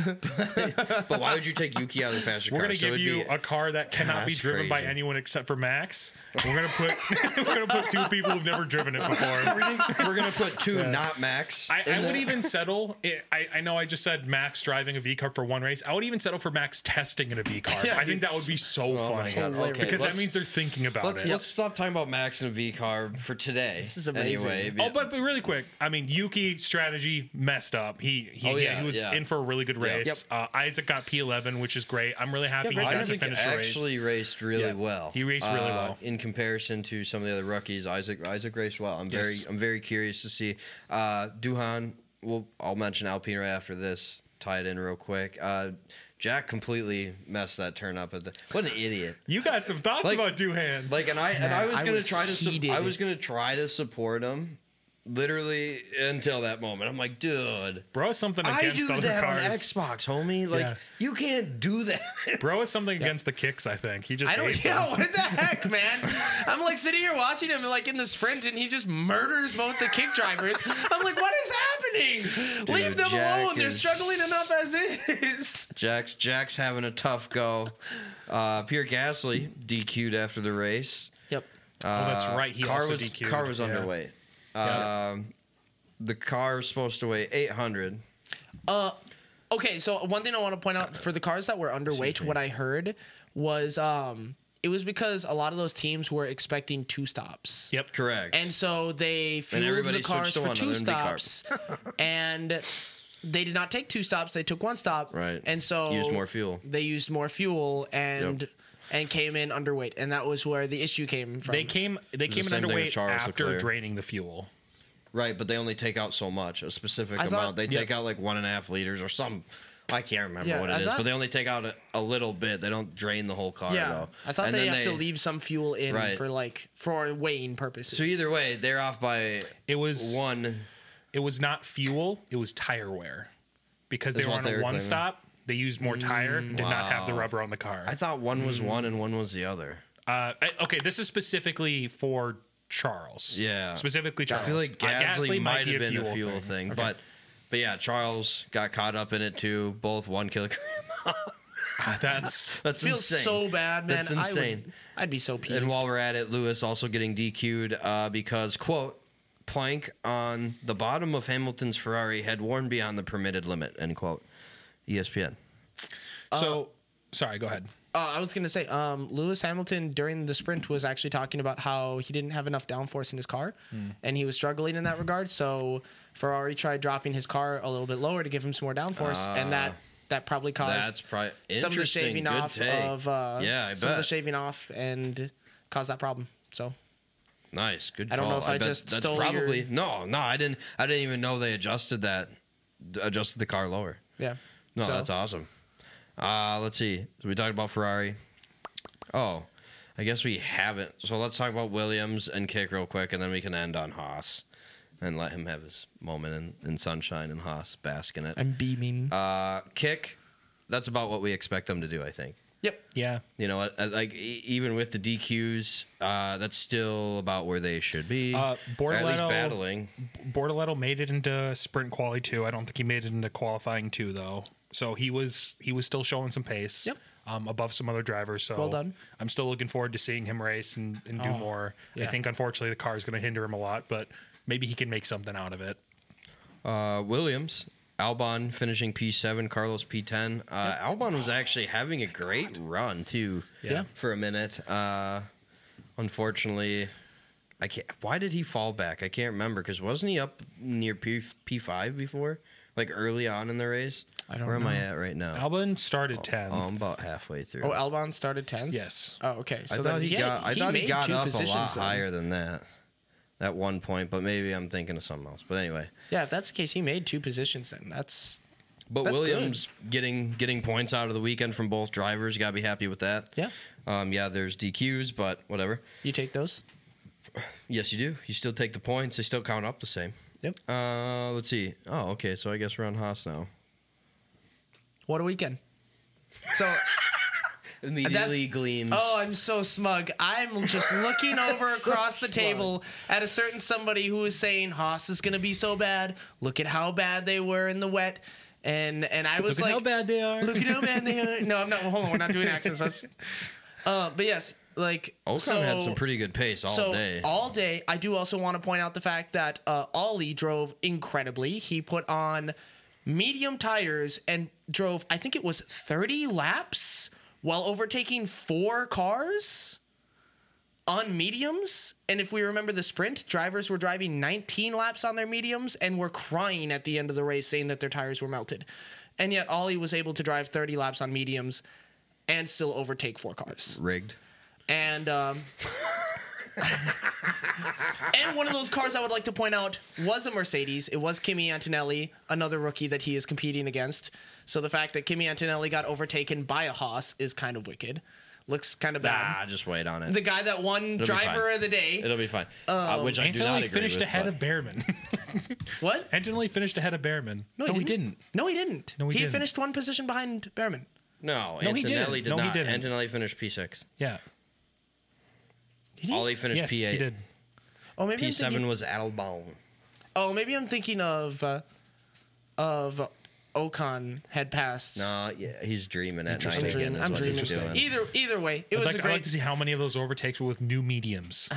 But why would you take Yuki out of the faster we're car? gonna So give it'd you be- a car that cannot be That's driven by crazy. anyone except for Max. We're gonna put we're gonna put two people who've never driven it before. We're gonna put two, not Max. I, in I would there. even settle. It, I, I know I just said Max driving a V car for one race. I would even settle for Max testing in a V car. Yeah, I think that would be so funny God, okay, because that let's- means they're thinking about Let's it. let's stop talking about Max and a V car for today. This is amazing. Anyway, Oh, but, but really quick, I mean, Yuki strategy messed up. He he, Oh, yeah, yeah, he was yeah. in for a really good Yeah. race. Uh, Isaac got P eleven, which is great. I'm really happy he got to Isaac finish the race. actually raced really Yeah. well. He raced really Uh, well. in comparison to some of the other rookies. Isaac Isaac raced well. I'm very Yes. I'm very curious to see. Uh, Duhan. Well, I'll mention Alpine right after this. Tie it in real quick. Uh, Jack completely messed that turn up at the. What an idiot! You got some thoughts Like- about Duhan. Like, and I and I Man, was I gonna was try to. Su- heated. I was gonna try to support him. Literally until that moment, I'm like, dude. Bro has something I against do other that cars. on Xbox, homie. Like, Yeah. you can't do that. Bro has something against the kicks. I think he just I don't hates know them. what the heck, man. I'm like sitting here watching him like in the sprint, and he just murders both the kick drivers. I'm like, what is happening? Leave them Jack alone. They're is- struggling enough as is. Jack's Jack's having a tough go. Uh, Pierre Gasly D Q'd after the race. Yep. Oh, that's right. He car also was D Q'd. car was Yeah. underweight. Yeah. Um, the car is supposed to weigh eight hundred. Okay, so one thing I want to point out for the cars that were underweight, what I heard was um, it was because a lot of those teams were expecting two stops. Yep. Correct. And so they fueled everybody the cars switched to for one two of them V cars. stops, and they did not take two stops. They took one stop. Right. And so Used more fuel. They used more fuel and Yep. and came in underweight, and that was where the issue came from. They came. They came in same thing with underweight Charles after Leclerc. draining the fuel. Right, but they only take out so much, a specific I thought- amount. They Yep. take out like one and a half liters or some. I can't remember Yeah, what I it is, thought- but they only take out a, a little bit. They don't drain the whole car. yeah, though. I thought And they then have to leave some fuel in Right. for like for weighing purposes. So either way, they're off by It was one. It was not fuel. It was tire wear, because they Is were what on they a were one claiming. stop. They used more tire. Did not have the rubber on the car. I thought one was Mm. one and one was the other. Uh, I- okay, this is specifically for Charles. Yeah. specifically Charles. I feel like Uh, Gasly, might be have been a fuel thing. thing, Okay. but but yeah, Charles got caught up in it too. Both one kilogram. Ah, that's That's feels insane. so bad, man. That's I would, insane. I'd be so peeved. And while we're at it, Lewis also getting D Q'd uh, because, quote, plank on the bottom of Hamilton's Ferrari had worn beyond the permitted limit, end quote. E S P N. so. Sorry, go ahead. Uh, I was going to say, um, Lewis Hamilton during the sprint was actually talking about how he didn't have enough downforce in his car, mm. and he was struggling in that regard. So Ferrari tried dropping his car a little bit lower to give him some more downforce, uh, and that that probably caused that's probably some of the shaving Good off take. of uh, yeah, I some bet. of the shaving off and caused that problem. So nice, good. I don't call. know if I, I just that's stole probably your... no, no. I didn't. I didn't even know they adjusted that, adjusted the car lower. Yeah, no, so. that's awesome. Uh, let's see. So we talked about Ferrari. Oh, I guess we haven't. So let's talk about Williams and Kick real quick, and then we can end on Haas and let him have his moment in, in sunshine and Haas bask in it. I'm beaming. Uh, Kick, that's about what we expect them to do, I think. Yep. Yeah. You know, like e- even with the D Qs, uh, that's still about where they should be. Uh, or at least Bortoletto, battling. Bortoletto made it into sprint quali two. I don't think he made it into qualifying two though. So he was he was still showing some pace. Yep. Um, above some other drivers. So Well done. I'm still looking forward to seeing him race and, and do Oh, more. yeah. I think unfortunately the car is going to hinder him a lot, but maybe he can make something out of it. Uh, Williams, Albon finishing P seven, Carlos P ten. Uh, Albon was actually having a great run too. Yeah. For a minute. Uh, unfortunately, I can't. Why did he fall back? I can't remember because wasn't he up near P P five before, like early on in the race? I don't Where am know. I at right now? Albon started tenth. Oh, I'm about halfway through. Oh, Albon started tenth? Yes. Oh, okay. I So thought then he, had- got. I thought he made got two up a lot positions then. higher than that at one point, but maybe I'm thinking of something else. But anyway, Yeah, if that's the case, he made two positions then. That's but That's Williams getting getting points out of the weekend from both drivers. You gotta be happy with that. Yeah. Um. Yeah. There's D Qs, but whatever. you take those. Yes, you do. You still take the points. They still count up the same. Yep. Uh. Let's see. Oh, okay. So I guess we're on Haas now. What a weekend. So Immediately gleams. Oh, I'm so smug. I'm just looking over So across the smug. table at a certain somebody who is saying Haas is going to be so bad. Look at how bad they were in the wet. And and I was Look at like, how bad they are. Look at how bad they are. No, I'm not. Hold on, we're not doing accents. That's, uh, but yes, like Ocon so, had some pretty good pace all so day. all day. I do also want to point out the fact that uh, Ollie drove incredibly. He put on medium tires and drove, I think it was thirty laps while overtaking four cars on mediums. And if we remember the sprint, drivers were driving nineteen laps on their mediums and were crying at the end of the race saying that their tires were melted. And yet Ollie was able to drive thirty laps on mediums and still overtake four cars. Rigged. And um, and one of those cars I would like to point out was a Mercedes. It was Kimi Antonelli, another rookie that he is competing against. So the fact that Kimi Antonelli got overtaken by a Haas is kind of wicked. Looks kind of bad. Ah, just wait on it. The guy that won It'll be driver fine. of the day. It'll be fine. uh, which I do not Antonelli agree finished with, ahead but- of Behrman. What? Antonelli finished ahead of Behrman. No, he didn't. No, he didn't. No, he he didn't. finished one position behind Behrman. No, No, he Antonelli didn't. did No, he not. didn't. Antonelli finished P six. Yeah. Did he? Ollie finished Yes, P eight. he did. Oh, maybe P I'm seven thinking, was Albon. Oh, maybe I'm thinking of uh, of Ocon had passed. No, yeah, he's dreaming at night I'm again. dreaming. is I'm what he's dreaming. doing. Either either way, it I'd was like, a I'd great. like to see how many of those overtakes were with new mediums.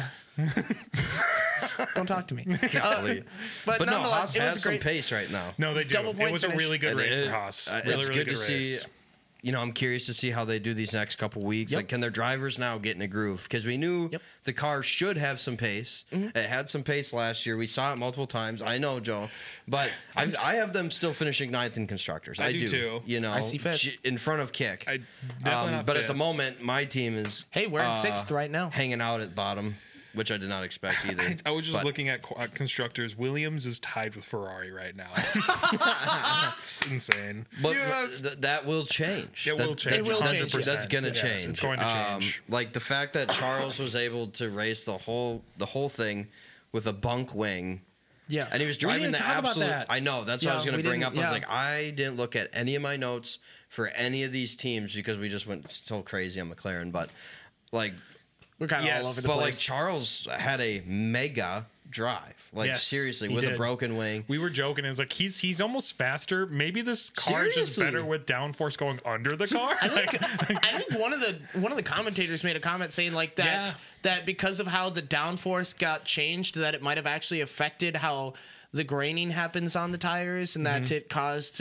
Don't talk to me. Golly. But, But no, nonetheless, Haas it was has a some great. pace right now. No, they do. Double point It was a finish. really good And race it- for Haas. uh, Really, it's really good to race. see. You know, I'm curious to see how they do these next couple weeks. Like, can their drivers now get in a groove? Because we knew Yep. the car should have some pace. It had some pace last year. We saw it multiple times. I know, Joe, but I, I have them still finishing ninth in constructors. I I, do too. You know, I see fifth. j- in front of Kick. I definitely not but at the fifth. moment, my team is Hey, we're in uh, sixth right now. hanging out at bottom, which I did not expect either. I was just But- looking at, at constructors. Williams is tied with Ferrari right now. It's insane. But Yes. th- that will change. It That- will change. It will That's, change, that's, yeah. that's going to Yes, change. it's going to Um, change. like the fact that Charles was able to race the whole the whole thing with a bunk wing, Yeah. and he was We driving didn't the talk about absolute. that. I know that's what I Yeah, was going we to bring didn't- up. I was yeah. like, I didn't look at any of my notes for any of these teams because we just went so crazy on McLaren. But like, We're kind of Yes, all over the but like place. Charles had a mega drive. Like Yes, seriously, he with a did. broken wing. We were joking. It was like he's he's almost faster. Maybe this car is just Seriously. better with downforce going under the car. I think, I think one of the one of the commentators made a comment saying like that Yeah. that because of how the downforce got changed, that it might have actually affected how the graining happens on the tires, and that it caused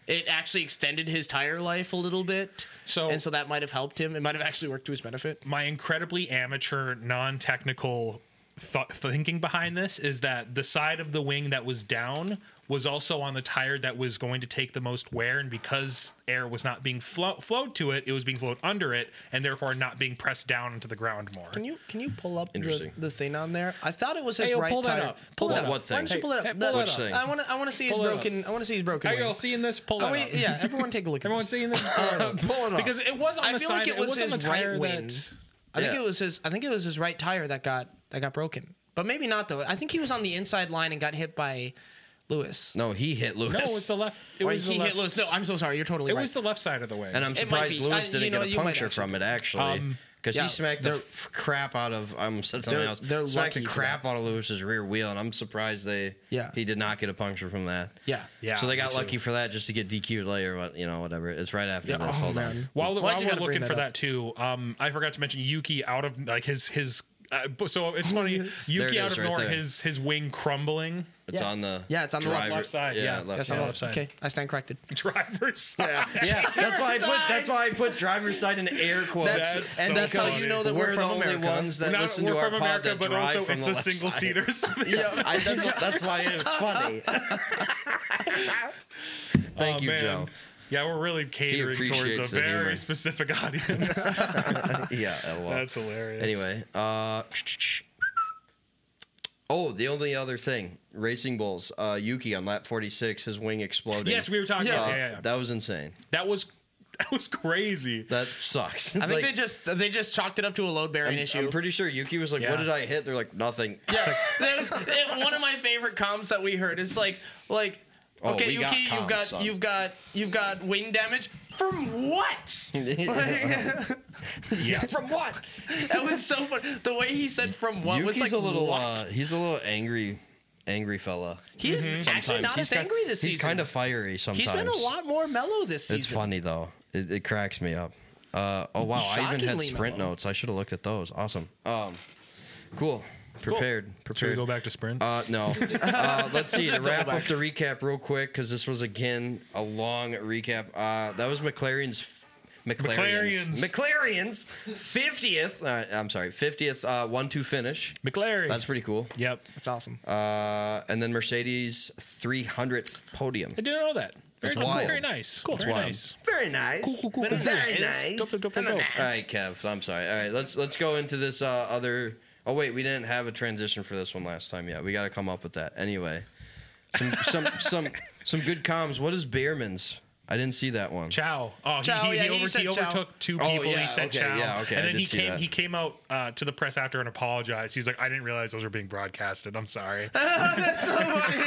it actually extended his tire life a little bit. So- and so that might have helped him. It might have actually worked to his benefit. My incredibly amateur, non-technical th- thinking behind this is that the side of the wing that was down was also on the tire that was going to take the most wear, and because air was not being flo- flowed to it, it was being flowed under it, and therefore not being pressed down into the ground more. Can you can you pull up the, Interesting. the thing on there? I thought it was his Hey, yo, right pull that tire. up. Pull Pull it up up. what Why thing? don't you pull it up? Hey, pull The- that Which up. thing? I want to I want to see his Pull it up. broken. I want to see his broken. Are wing. you all seeing this? Pull that Oh wait, up. yeah. Everyone take a look at Everyone this. seeing this? Pull it up. Because it was on I the feel side. like it was on his the tire right wing. that- I think Yeah. it was his. I think it was his right tire that got that got broken. But maybe not though. I think he was on the inside line and got hit by Lewis. No, he hit Lewis. No, it's the left. It Or was he the hit left. Lewis. No, I'm so sorry. You're totally It right. was the left side of the wing. And I'm It might surprised be. Lewis I- didn't you know, get a you might puncture actually- from it, actually. Um, Because yeah, he smacked the they're- f- crap out of. I almost said something They're- else. they're Smacked the lucky for crap out of Lewis's rear wheel, and I'm surprised they. Yeah. He did not get a puncture from that. Yeah. Yeah, So they got me too. lucky for that, just to get D Q'd later. What you know, whatever. It's right after Yeah, this. oh, Hold man. on. While, Why'd while you we're gotta bring looking that for up? that too, um, I forgot to mention Yuki out of like his his. Uh, so it's funny. There Yuki it out is, of right nor there. his his wing crumbling. It's Yeah. on the. Yeah, it's on the left- driver- left side, yeah. left That's Yeah, on the left left. side. Okay, I stand corrected. Driver's side. Yeah, that's why I put. That's why I put driver's side in air quotes. That's, That's and so that's how funny. you know that we're, we're, the from only America. ones that Not- listen we're to our from pod America, that but drive also from it's the a left single side. seater. Yeah, I, that's, what- that's why it's funny. Thank Oh, you, man. Joe. Yeah, we're really catering towards appreciates a the very humor. specific audience. Yeah, well. That's hilarious. Anyway, uh, oh, the only other thing, Racing Bulls, uh, Yuki on lap forty-six, his wing exploded. yes, we were talking. Yeah. about Uh, yeah, yeah, yeah. That was insane. That was that was crazy. That sucks. I think Like, they just they just chalked it up to a load bearing I'm, issue. I'm pretty sure Yuki was like, Yeah. "What did I hit?" They're like, "Nothing." Yeah, there's it, one of my favorite comms that we heard is like like Oh, okay, we Yuki, got you've comms, got son. you've got you've got wing damage from what? Yeah. From what? That was so funny. The way he said from what Yuki's was like a little. what? Uh, he's a little angry, angry fella. He's actually Sometimes not he's as ki- angry this He's season. kind of fiery sometimes. He's been a lot more mellow this season. It's funny though. It, it cracks me up. Uh, oh wow! I even had Shockingly sprint mellow. notes. I should have looked at those. Awesome. Um, cool. Prepared. Prepared. Should we go back to sprint? Uh, no. Uh, let's see. To Just wrap double up the recap real quick, because this was again a long recap. Uh, that was McLaren's. f- McLaren's. McLaren's. McLaren's fiftieth. Uh, I'm sorry, fiftieth uh, one-two finish. McLaren. That's pretty cool. Yep. It's awesome. Uh, and then Mercedes three hundredth podium. I didn't know that. Very, That's wild. very nice. Cool. That's Very wild. nice. Very nice. Cool, cool, cool, cool. Very Dope, nice. dope, dope, dope, dope. All right, Kev. I'm sorry. All right, let's let's go into this uh, other. Oh wait, we didn't have a transition for this one last time yet. We got to come up with that. Anyway, some some some some good comms. What is Behrman's? I didn't see that one. Chow. Oh, he, Chow, he, yeah, he, he over, said he Chow. overtook two Oh, people. yeah, he said okay, Chow. yeah, okay, I And then did he see came. that. He came out uh, to the press after and apologized. He's like, I didn't realize those were being broadcasted. I'm sorry. That's so funny.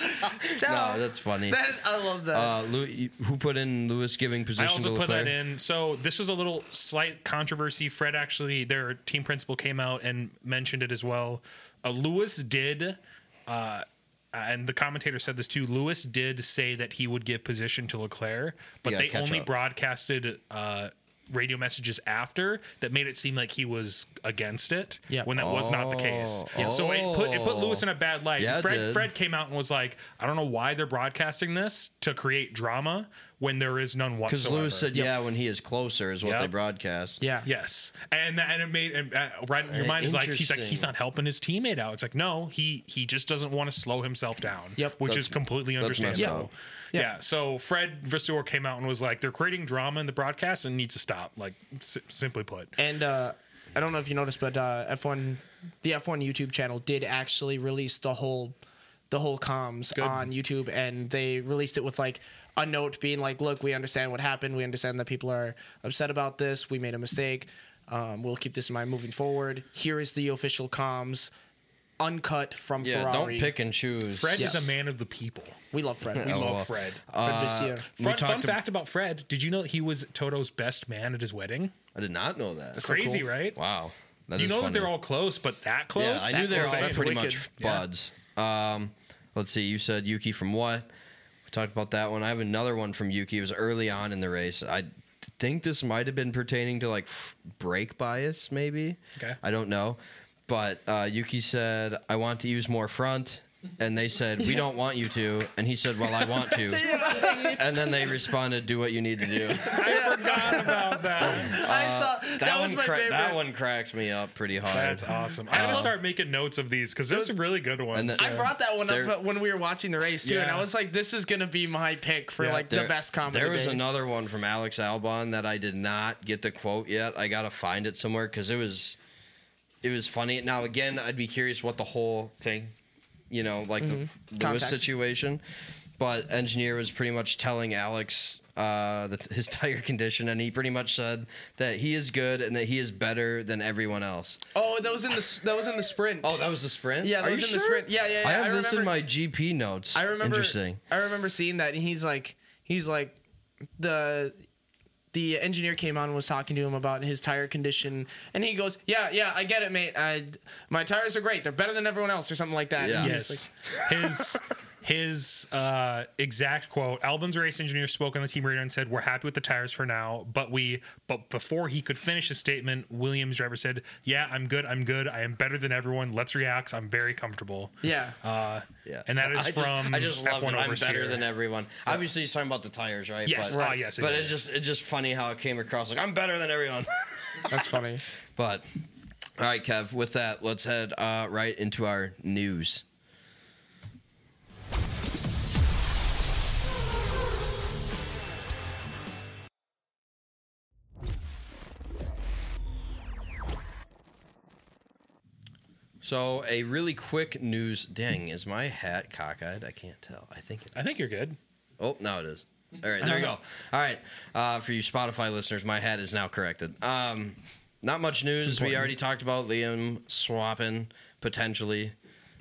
No, that's funny. That's, I love that. Uh, Louis, who put in Lewis giving I position also to put Leclerc? that in. So this was a little slight controversy. Fred actually, their team principal came out and mentioned it as well. Uh, Lewis did, uh, and the commentator said this too. Lewis did say that he would give position to Leclerc, but Yeah, they catch only up. broadcasted uh, radio messages after that made it seem like he was against it. Yeah. when that was not the case. Oh. So it put it put Lewis in a bad light. Yeah, it Fred did. Fred came out and was like, I don't know why they're broadcasting this to create drama when there is none Because whatsoever. Lewis said, "Yeah, when he is closer is what Yep. they broadcast." yeah. Yes, and and it made and, uh, right in your Uh, mind is like he's like interesting. he's not helping his teammate out. It's like no, he he just doesn't want to slow himself down. Yep. which That's- is completely that's messed understandable. up. Yeah. Yeah. So Fred Vasseur came out and was like, they're creating drama in the broadcast and needs to stop. Like s- simply put. And uh, I don't know if you noticed, but uh, F one, the F one YouTube channel did actually release the whole, the whole comms Good. on YouTube, and they released it with like a note being like, "Look, we understand what happened. We understand that people are upset about this. We made a mistake. Um, we'll keep this in mind moving forward. Here is the official comms, uncut from Yeah, Ferrari. don't pick and choose. Fred Yeah. is a man of the people. We love Fred. We Oh, love well. Fred. Fred Vasseur. we Fun, talked fun to- fact about Fred: did you know he was Toto's best man at his wedding? I did not know that. so Crazy, cool. right? Wow, that You is know funny. that they're all close, but that close? Yeah, I knew they were That all close? pretty wicked. much Yeah. buds. Um, let's see. You said Yuki from what? We talked about that one. I have another one from Yuki. It was early on in the race. I think this might have been pertaining to like f- brake bias, maybe. Okay. I don't know. But uh, Yuki said, I want to use more front and they said, we don't want you to. And he said, well, I want to. And then they responded, do what you need to do. I forgot about that. I saw that, That, was one my cra- favorite. that one cracks me up pretty hard. That's awesome. I gotta start making notes of these because there's some really good ones. And then- I brought that one There- up when we were watching the race too, and Yeah. I was like, "This is gonna be my pick for Yeah. like There- the best comedy." There was day. another one from Alex Albon that I did not get the quote yet. I gotta find it somewhere because it was, it was funny. Now again, I'd be curious what the whole thing, you know, like the Lewis Context. situation. But engineer was pretty much telling Alex uh, the, his tire condition, and he pretty much said that he is good and that he is better than everyone else. Oh, that was in the that was in the sprint. Oh, that was the sprint. Yeah, that Are was you in the sure? sprint. Yeah, yeah, yeah. I have I this in remember- my G P notes. I remember. Interesting. I remember seeing that, and he's like, he's like, the the engineer came on and was talking to him about his tire condition, and he goes, "Yeah, yeah, I get it, mate. I, my tires are great. They're better than everyone else, or something like that." Yeah. And he's Yes. like- His his uh, exact quote: Albon's race engineer spoke on the team radio and said, "We're happy with the tires for now, but we." But before he could finish his statement, Williams driver said, "Yeah, I'm good. I'm good. I am better than everyone. Let's react. I'm very comfortable." yeah. Uh, Yeah, and that is I from Just, I just love F one it. I'm overseer. better than everyone. Obviously, he's talking about the tires, right? Yes. But, Oh, yes, it but is. it's just it's just funny how it came across. Like I'm better than everyone. That's funny. But all right, Kev. With that, let's head uh, right into our news. So a really quick news. Dang, is my hat cockeyed? I can't tell. I think it I think you're good. Oh, now it is. All right, there we go. All right, uh, for you Spotify listeners, my hat is now corrected. Um, not much news. We already talked about Liam swapping potentially,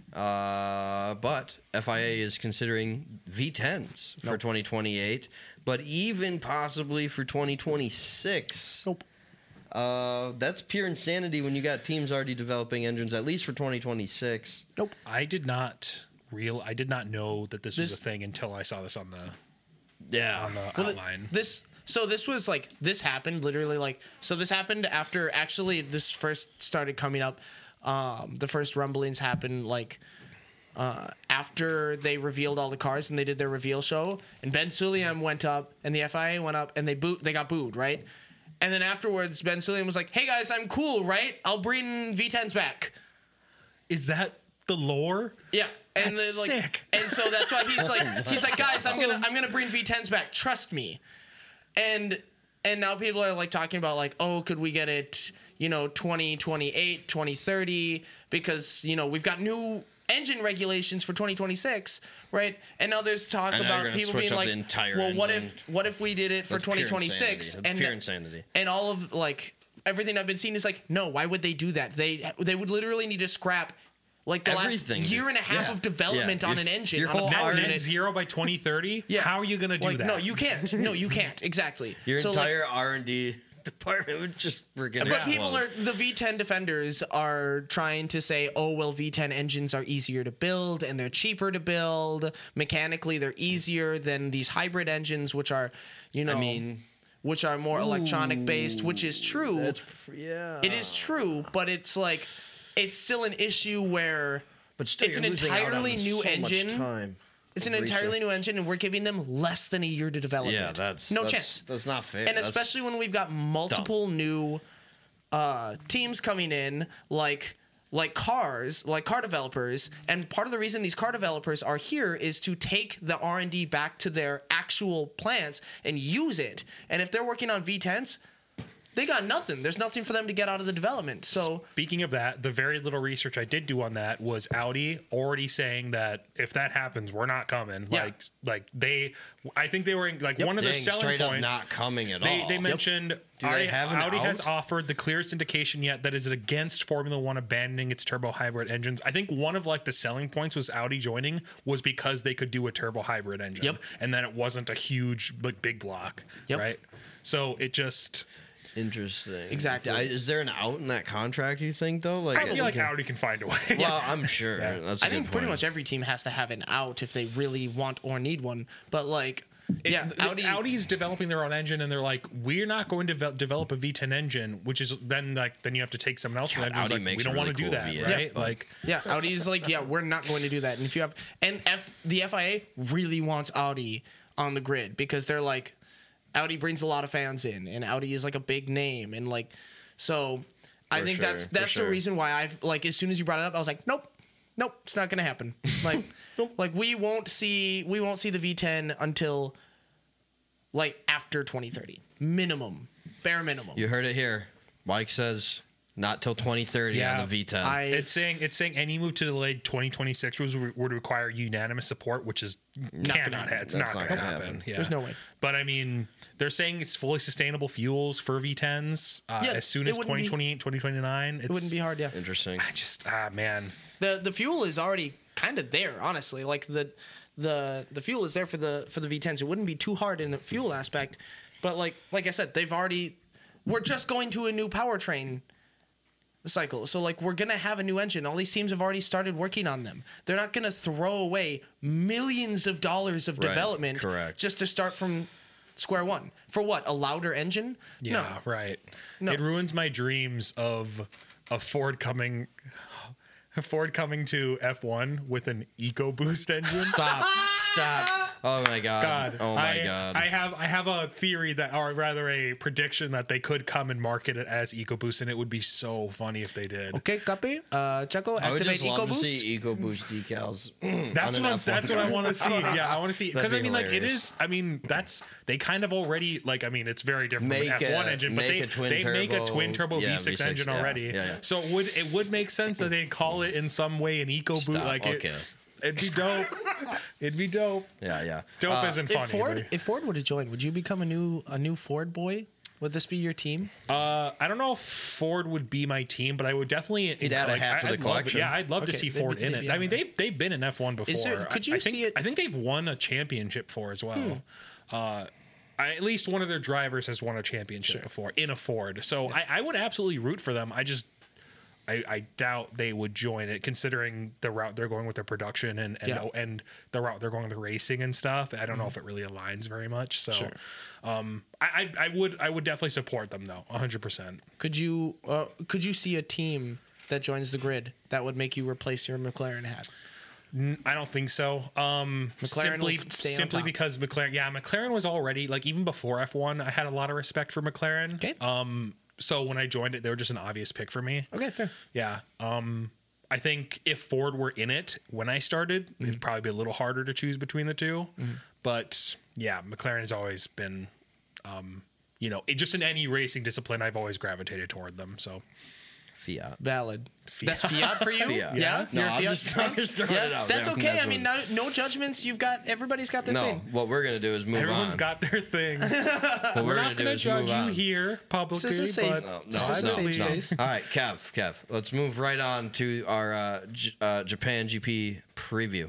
uh, but F I A is considering V tens for twenty twenty-eight, but even possibly for twenty twenty-six. Nope. Uh, that's pure insanity when you got teams already developing engines, at least for twenty twenty-six. Nope. I did not real. I did not know that this, was This- a thing until I saw this on the Yeah. on the Well, th- outline. this so this was like this happened literally like so this happened after actually this first started coming up. Um, the first rumblings happened like uh, after they revealed all the cars and they did their reveal show, and Ben Suliam went up and the F I A went up and they boot they got booed, right? And then afterwards, Ben Suliam was like, "Hey guys, I'm cool, right? I'll bring V tens back." Is that the lore? Yeah, and That's then, like, sick. and so that's why he's like, he's like, guys, I'm gonna, I'm gonna bring V tens back. Trust me. And and now people are like talking about like, oh, could we get it, you know, twenty twenty-eight, twenty thirty, because you know we've got new engine regulations for twenty twenty-six, right? And now there's talk And now you're about gonna people switch being up like, the entire well, what engine. if, what if we did it for That's pure twenty twenty-six? insanity. That's and pure insanity. And all of like everything I've been seeing is like, no, why would they do that? They they would literally need to scrap like the Everything. last year and a half Yeah. of development Yeah. on Your- an engine. your on a whole power R- Net, unit. net zero by twenty thirty? Yeah. How are you going to do Like, that? no, you can't. No, you can't. Exactly. Your So, like, entire R and D department would just freaking but explode. people are the V ten defenders are trying to say, oh well, V ten engines are easier to build and they're cheaper to build. Mechanically, they're easier than these hybrid engines, which are, you know, mean- which are more electronic based, which is true. That's, yeah. It is true, but it's like it's still an issue where But still, it's you're an losing out on entirely new so much engine. time It's an of entirely research. new engine, and we're giving them less than a year to develop Yeah, it. that's no that's- chance. That's not fair. And That's- especially when we've got multiple new uh, teams coming in, like like cars, like car developers. And part of the reason these car developers are here is to take the R and D back to their actual plants and use it. And if they're working on V tens, they got nothing. There's nothing for them to get out of the development. So Speaking of that, the very little research I did do on that was Audi already saying that if that happens, we're not coming. Yeah. Like, like they, I think they were like one of their Dang, selling straight up points. not coming at They, all. they mentioned Do Audi, they have an Audi has out? offered the clearest indication yet that is it against Formula One abandoning its turbo hybrid engines. I think one of like the selling points was Audi joining was because they could do a turbo hybrid engine, Yep. and then it wasn't a huge like big block, Yep. right? So it just. Interesting. Exactly. I- Is there an out in that contract? You think though? Like, I feel like Audi can find a way. well, I'm sure. That's a I good think pretty point. much every team has to have an out if they really want or need one. But like, It's, Yeah, Audi, Audi's developing their own engine, and they're like, we're not going to ve- develop a V ten engine, which is then like then you have to take someone else's God, engine. It's Audi Like, makes we don't a want to really do cool that, V eight, right? but- Like, Yeah, Audi's like, yeah, we're not going to do that. And if you have, and F, the F I A really wants Audi on the grid because they're like, Audi brings a lot of fans in, and Audi is like a big name, and like, so I For think sure, that's for that's sure. the reason why I've like as soon as you brought it up, I was like, nope, nope, it's not gonna happen. Like, like we won't see we won't see the V ten until like after twenty thirty, minimum, bare minimum. You heard it here. Mike says not till twenty thirty on Yeah, the V ten. I it's saying it's saying any move to delayed twenty twenty-six was would require unanimous support, which is Not gonna cannot happen. happen. It's That's not not going to gonna happen. happen. Yeah. There's no way. But I mean, they're saying it's fully sustainable fuels for V tens uh, Yeah, as soon it as wouldn't be- twenty twenty-eight, twenty twenty-nine. It's, it wouldn't be hard, yeah. Interesting. I just ah man. the the fuel is already kind of there, honestly. Like the the the fuel is there for the for the V tens. It wouldn't be too hard in the fuel aspect, but like like I said, they've already we're just going to a new powertrain cycle. So like we're gonna have a new engine. All these teams have already started working on them. They're not gonna throw away millions of dollars of Right, development correct. just to start from square one. For what? A louder engine? Yeah, No. right. No. It ruins my dreams of of Ford coming Ford coming to F one with an EcoBoost engine. Stop. Stop. Oh my god. God, oh my I, god. I have I have a theory that, or rather a prediction that they could come and market it as EcoBoost, and it would be so funny if they did. Okay, copy. Uh Chaco, I would activate just love to EcoBoost. see EcoBoost decals. That's on what an I'm, F one that's what I car. want to see. Yeah, I want to see because I be mean, like it hilarious. is. I mean, that's they kind of already like. I mean, it's very different Make from an F one a- engine, but make they a twin they make a turbo- twin turbo yeah, V six V six, engine yeah, already. yeah, yeah. So it would it would make sense that they call it in some way an EcoBoost. Stop, Like it, okay. it'd be dope. It'd be dope. Yeah, yeah. Dope Uh, isn't If funny. Ford, but- if Ford would have joined, would you become a new a new Ford boy? Would this be your team? Uh, I don't know if Ford would be my team, but I would definitely. He'd add a like, hat to I- the I'd love it. collection. Yeah, I'd love to Okay, see they'd Ford be- in they'd be it. I on mean, that. they've they've been in F one before. Is there- could I- you I think, see it- I think they've won a championship for as well. Uh, I, at least one of their drivers has won a championship before in a Ford. So I, I would absolutely root for them. I just. I, I doubt they would join it, considering the route they're going with their production and and, Yeah. and the route they're going with the racing and stuff. I don't know if it really aligns very much. So, Sure. um, I, I I would I would definitely support them though, a hundred percent. Could you uh, could you see a team that joins the grid that would make you replace your McLaren hat? I don't think so. Um, McLaren simply will stay on simply top. because McLaren, yeah, McLaren was already like even before F one, I had a lot of respect for McLaren. Okay. Um, so when I joined it, they were just an obvious pick for me. Okay, fair. Yeah. Um, I think if Ford were in it when I started, Mm-hmm. it'd probably be a little harder to choose between the two. But yeah, McLaren has always been, um, you know, it, just in any racing discipline, I've always gravitated toward them. So Fiat. Valid. That's Fiat for you. Fiat. Yeah. No, You're a I'm Fiat just, fan? I'm just throwing it Yeah, out that's there. okay. I That's mean, what- no, no judgments. You've got everybody's got their no, thing. what we're gonna do is move everyone's on. got their thing. what we're, We're gonna not do going to is judge move you on. here publicly, This is a safe- but No, no, This is a no, safe no. space. All right, Kev, Kev. Let's move right on to our uh, J- uh, Japan G P preview.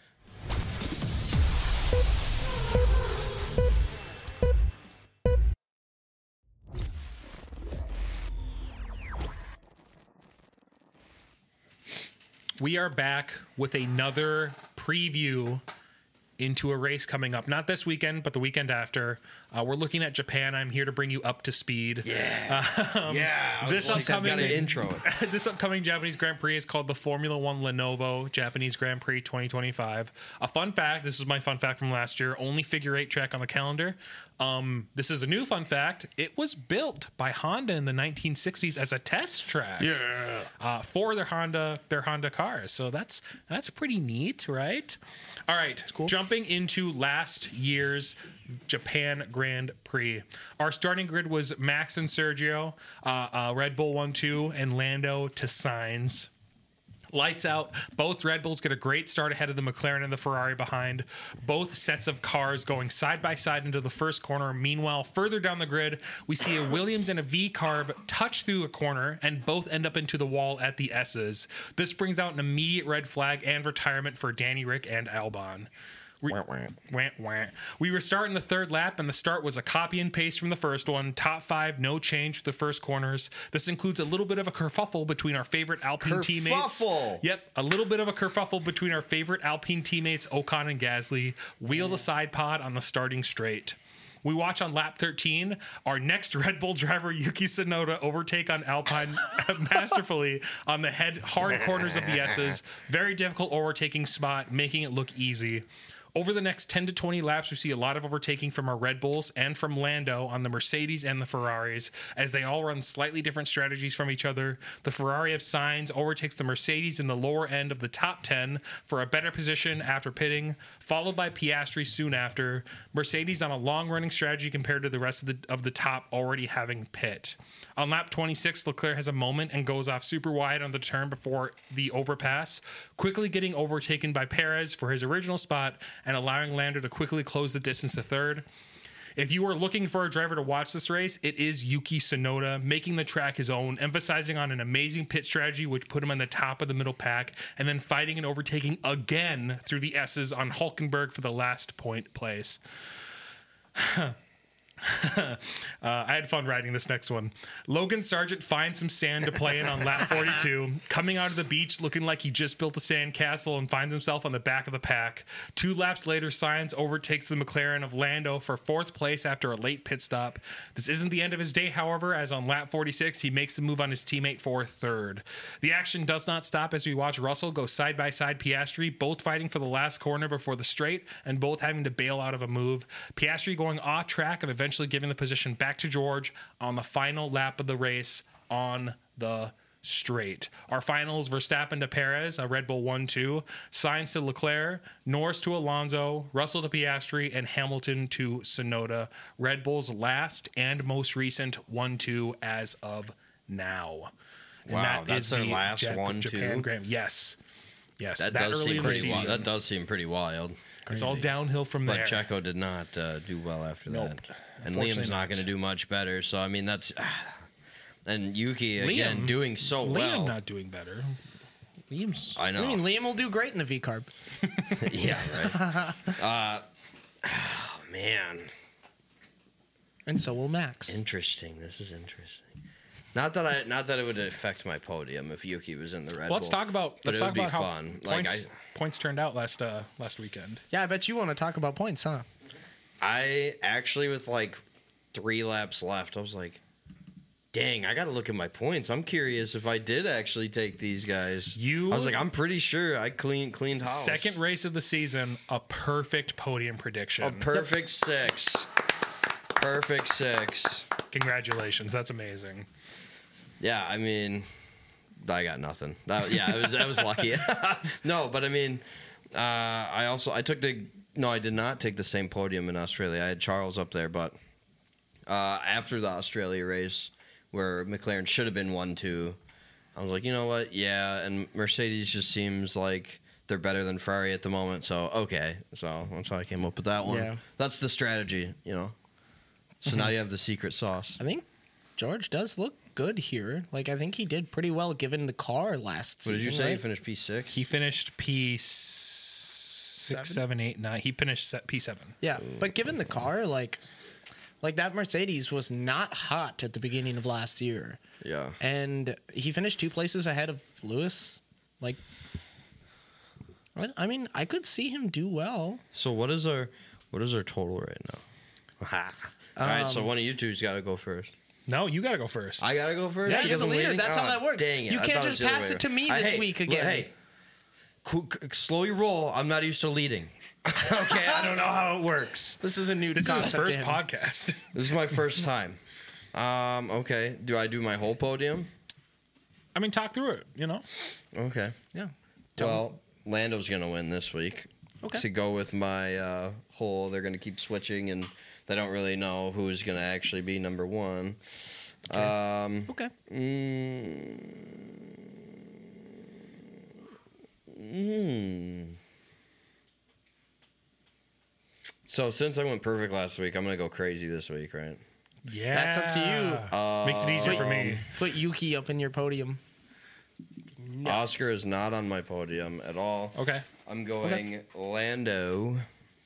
we are back with another preview into a race coming up. Not this weekend, but the weekend after. Uh, we're looking at Japan. I'm here to bring you up to speed. Yeah, yeah. I this was like, I've upcoming got an intro. this upcoming Japanese Grand Prix is called the Formula One Lenovo Japanese Grand Prix twenty twenty-five. A fun fact, this is my fun fact from last year, only figure eight track on the calendar. Um, this is a new fun fact. It was built by Honda in the nineteen sixties as a test track. Yeah. Uh, for their Honda their Honda cars. So that's that's pretty neat, right? All right. cool. Jumping into last year's Japan Grand Prix. Our starting grid was Max and Sergio, uh, uh, Red Bull one two, and Lando to Sainz. Lights out. Both Red Bulls get a great start ahead of the McLaren and the Ferrari behind. Both sets of cars going side by side into the first corner. Meanwhile, further down the grid, we see a Williams and a V-Carb touch through a corner and both end up into the wall at the S's. This brings out an immediate red flag and retirement for Danny Rick and Albon. We, Wah, wah. wah, wah. We were starting the third lap, and the start was a copy and paste from the first one. Top five, no change for the first corners. This includes a little bit of a kerfuffle between our favorite Alpine teammates. Kerfuffle! Yep, a little bit of a kerfuffle between our favorite Alpine teammates, Ocon and Gasly. Wheel the side pod on the starting straight. We watch on lap thirteen our next Red Bull driver Yuki Tsunoda overtake on Alpine masterfully on the head hard corners of the S's. Very difficult overtaking spot, making it look easy. Over the next ten to twenty laps, we see a lot of overtaking from our Red Bulls and from Lando on the Mercedes and the Ferraris, as they all run slightly different strategies from each other. The Ferrari of Sainz overtakes the Mercedes in the lower end of the top ten for a better position after pitting, followed by Piastri soon after. Mercedes on a long-running strategy compared to the rest of the, of the top already having pit. On lap twenty-six, Leclerc has a moment and goes off super wide on the turn before the overpass, quickly getting overtaken by Perez for his original spot and allowing Lando to quickly close the distance to third. If you are looking for a driver to watch this race, it is Yuki Tsunoda, making the track his own, emphasizing on an amazing pit strategy which put him on the top of the middle pack, and then fighting and overtaking again through the S's on Hulkenberg for the last point place. uh, I had fun writing this next one. Logan Sargent finds some sand to play in on lap forty-two, coming out of the beach looking like he just built a sand castle and finds himself on the back of the pack. Two laps later, Sainz overtakes the McLaren of Lando for fourth place after a late pit stop. This isn't the end of his day, however, as on lap forty-six, he makes the move on his teammate for third. The action does not stop as we watch Russell go side by side Piastri, both fighting for the last corner before the straight and both having to bail out of a move. Piastri going off track and eventually giving the position back to George on the final lap of the race on the straight. Our finals: Verstappen to Perez, a Red Bull one two, Sainz to Leclerc, Norris to Alonso, Russell to Piastri, and Hamilton to Tsunoda. Red Bull's last and most recent one two as of now. And Wow, that that's is their the last Jap- one, Japan too? Grand. Yes. Yes. That, that does early seem in the pretty wild. season. That does seem pretty wild. It's all downhill from But there. Checo did not uh, do well after Nope. that. And Unfortunately Liam's not not. going to do much better. So, I mean, that's... And Yuki, again, Liam- doing so Liam well. not doing better. Liam's. I I know. mean, Liam will do great in the V carb. Yeah, right. uh, oh, man. And so will Max. Interesting. This is interesting. Not that I, not that it would affect my podium if Yuki was in the Red Well, let's Bull, talk about but let's it talk would be about how fun. Like points, I, points turned out last uh, last weekend. Yeah, I bet you want to talk about points, huh? I actually, with like three laps left, I was like, dang, I got to look at my points. I'm curious if I did actually take these guys. You- I was like, I'm pretty sure I clean, cleaned house. Second race of the season, a perfect podium prediction. A perfect six. Perfect six. Congratulations, that's amazing. Yeah, I mean, I got nothing. That, yeah, I was, I was lucky. No, but I mean, uh, I also, I took the, no, I did not take the same podium in Australia. I had Charles up there, but uh, after the Australia race, where McLaren should have been one two, I was like, you know what? Yeah, and Mercedes just seems like they're better than Ferrari at the moment. So, okay. So that's how I came up with that one. Yeah. That's the strategy, you know? So now you have the secret sauce. I think George does look good here. Like, I think he did pretty well given the car last What season. did you say? right? You finished P six? He finished P six, Seven? seven, eight, nine. He finished P seven. Yeah, but given the car, like, like that Mercedes was not hot at the beginning of last year, Yeah. and he finished two places ahead of Lewis. Like, I- I mean, I could see him do well. So what is our what is our total right now? All right, so one of you two's got to go first. No, you got to go first. I got to go first. Yeah, you're because the I'm leader. leading? That's how Ah, that works. Dang it. You I can't thought just was the other pass way it to me around. this hey, week look, again. Hey, qu- qu- slow your roll. I'm not used to leading. Okay, I don't know how it works. This is a new this is his concept first to him. podcast. This is my first time. Um, okay, do I do my whole podium? I mean, talk through it. You know, Okay. Yeah. Well, Lando's going to win this week. Okay. To go with my uh, whole, they're going to keep switching, and they don't really know who's going to actually be number one. Um, Okay. mm, mm. So since I went perfect last week, I'm going to go crazy this week, right? yeah, That's up to you. Uh, Makes it easier for me. Put Yuki up in your podium. Oscar is not on my podium at all. Okay. I'm going Lando,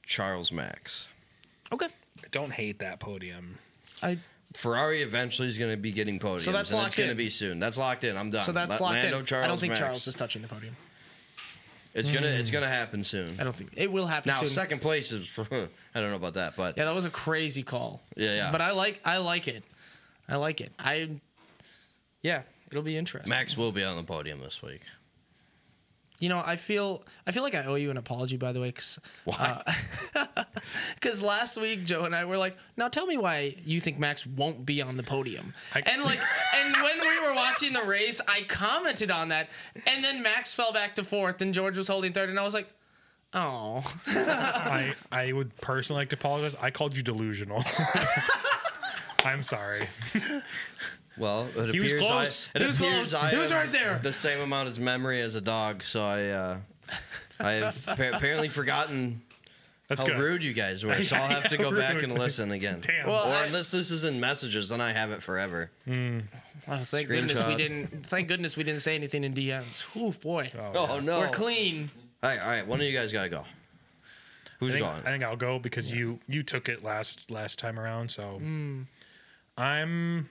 Charles Max. Okay. I don't hate that podium. I Ferrari eventually is going to be getting podiums. So that's and locked it's going to in. be soon. That's locked in. I'm done. so that's Let locked Lando, in. Charles, I don't think Max. Charles is touching the podium. It's gonna it's gonna happen soon. I don't think it will happen Now soon. second place is I don't know about that, but Yeah, that was a crazy call. Yeah, yeah. But I like I like it. I like it. I yeah, it'll be interesting. Max will be on the podium this week. You know, I feel I feel like I owe you an apology, by the way, because because last week Joe and I were like, now tell me why you think Max won't be on the podium, I- and like, and when we were watching the race, I commented on that, and then Max fell back to fourth, and George was holding third, and I was like, oh, I I would personally like to apologize. I called you delusional. I'm sorry. Well, it He was appears close. I, it He was appears close. I He was have right there. the same amount of memory as a dog, so I uh, I have pa- apparently forgotten That's how good. rude you guys were. So I'll have to go Rude. back and listen again. Damn. Well, or I- unless this is in messages, then I have it forever. oh, thank goodness we Screenshot. didn't. Thank goodness we didn't say anything in D Ms. Ooh, boy, Oh, no! we're clean. All right, all right. One of you guys gotta go. I Who's think, going? I think I'll go because you you took it last last time around. So I'm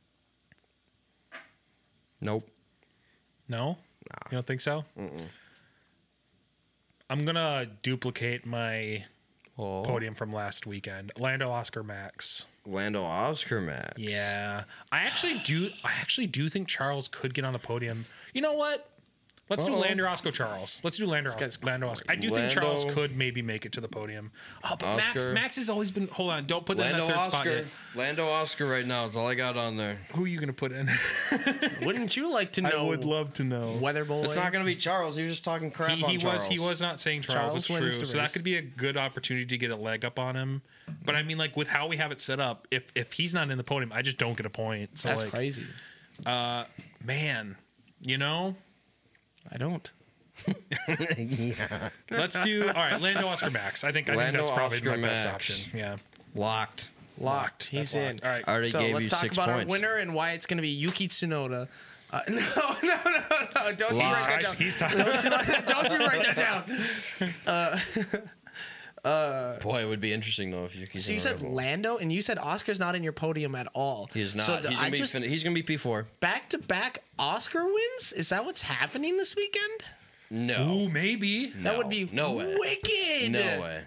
Nope. no. You don't think so? Mm-mm. I'm gonna duplicate my Oh. podium from last weekend. Lando, Oscar, Max. Lando Oscar Max. Yeah, I actually do. I actually do think Charles could get on the podium. You know what? Let's do Uh-oh. Lando, Oscar, Charles. Let's do Lando, guy's Oscar, Lando, Oscar. I do think Lando- Charles could maybe make it to the podium. Oh, but Max, Oscar. Max has always been. Hold on, don't put that in Lando that third spot Oscar. yet. Lando Oscar right now is all I got on there. Who are you gonna put in? Wouldn't you like to know? love to know. Weather boy. It's not going to be Charles. He was just talking crap He, on he Charles. was he was not saying Charles. Charles It's true. wins the So that race. could be a good opportunity to get a leg up on him. But I mean, like with how we have it set up, if if he's not in the podium, I just don't get a point. So That's like, crazy. man, you know. I don't. Let's do all right. Lando, Oscar, Max. I think I Lando, think that's probably Oscar, my best Max. option. Yeah. Locked. Locked. He's That's in. locked. All right. I already So gave let's you talk six about points. our winner and why it's going to be Yuki Tsunoda. Uh, no, no, no, no! Don't you Locked. write that I- down. he's talking. Don't you write that down. Boy, it would be interesting though if you. So you said Lando, and you said Oscar's not in your podium at all. He is not. So the- he's I gonna be. just fin- he's gonna be P four. back to back Oscar wins. Is that what's happening this weekend? No. Ooh, maybe. That No. would be No way. wicked. No way.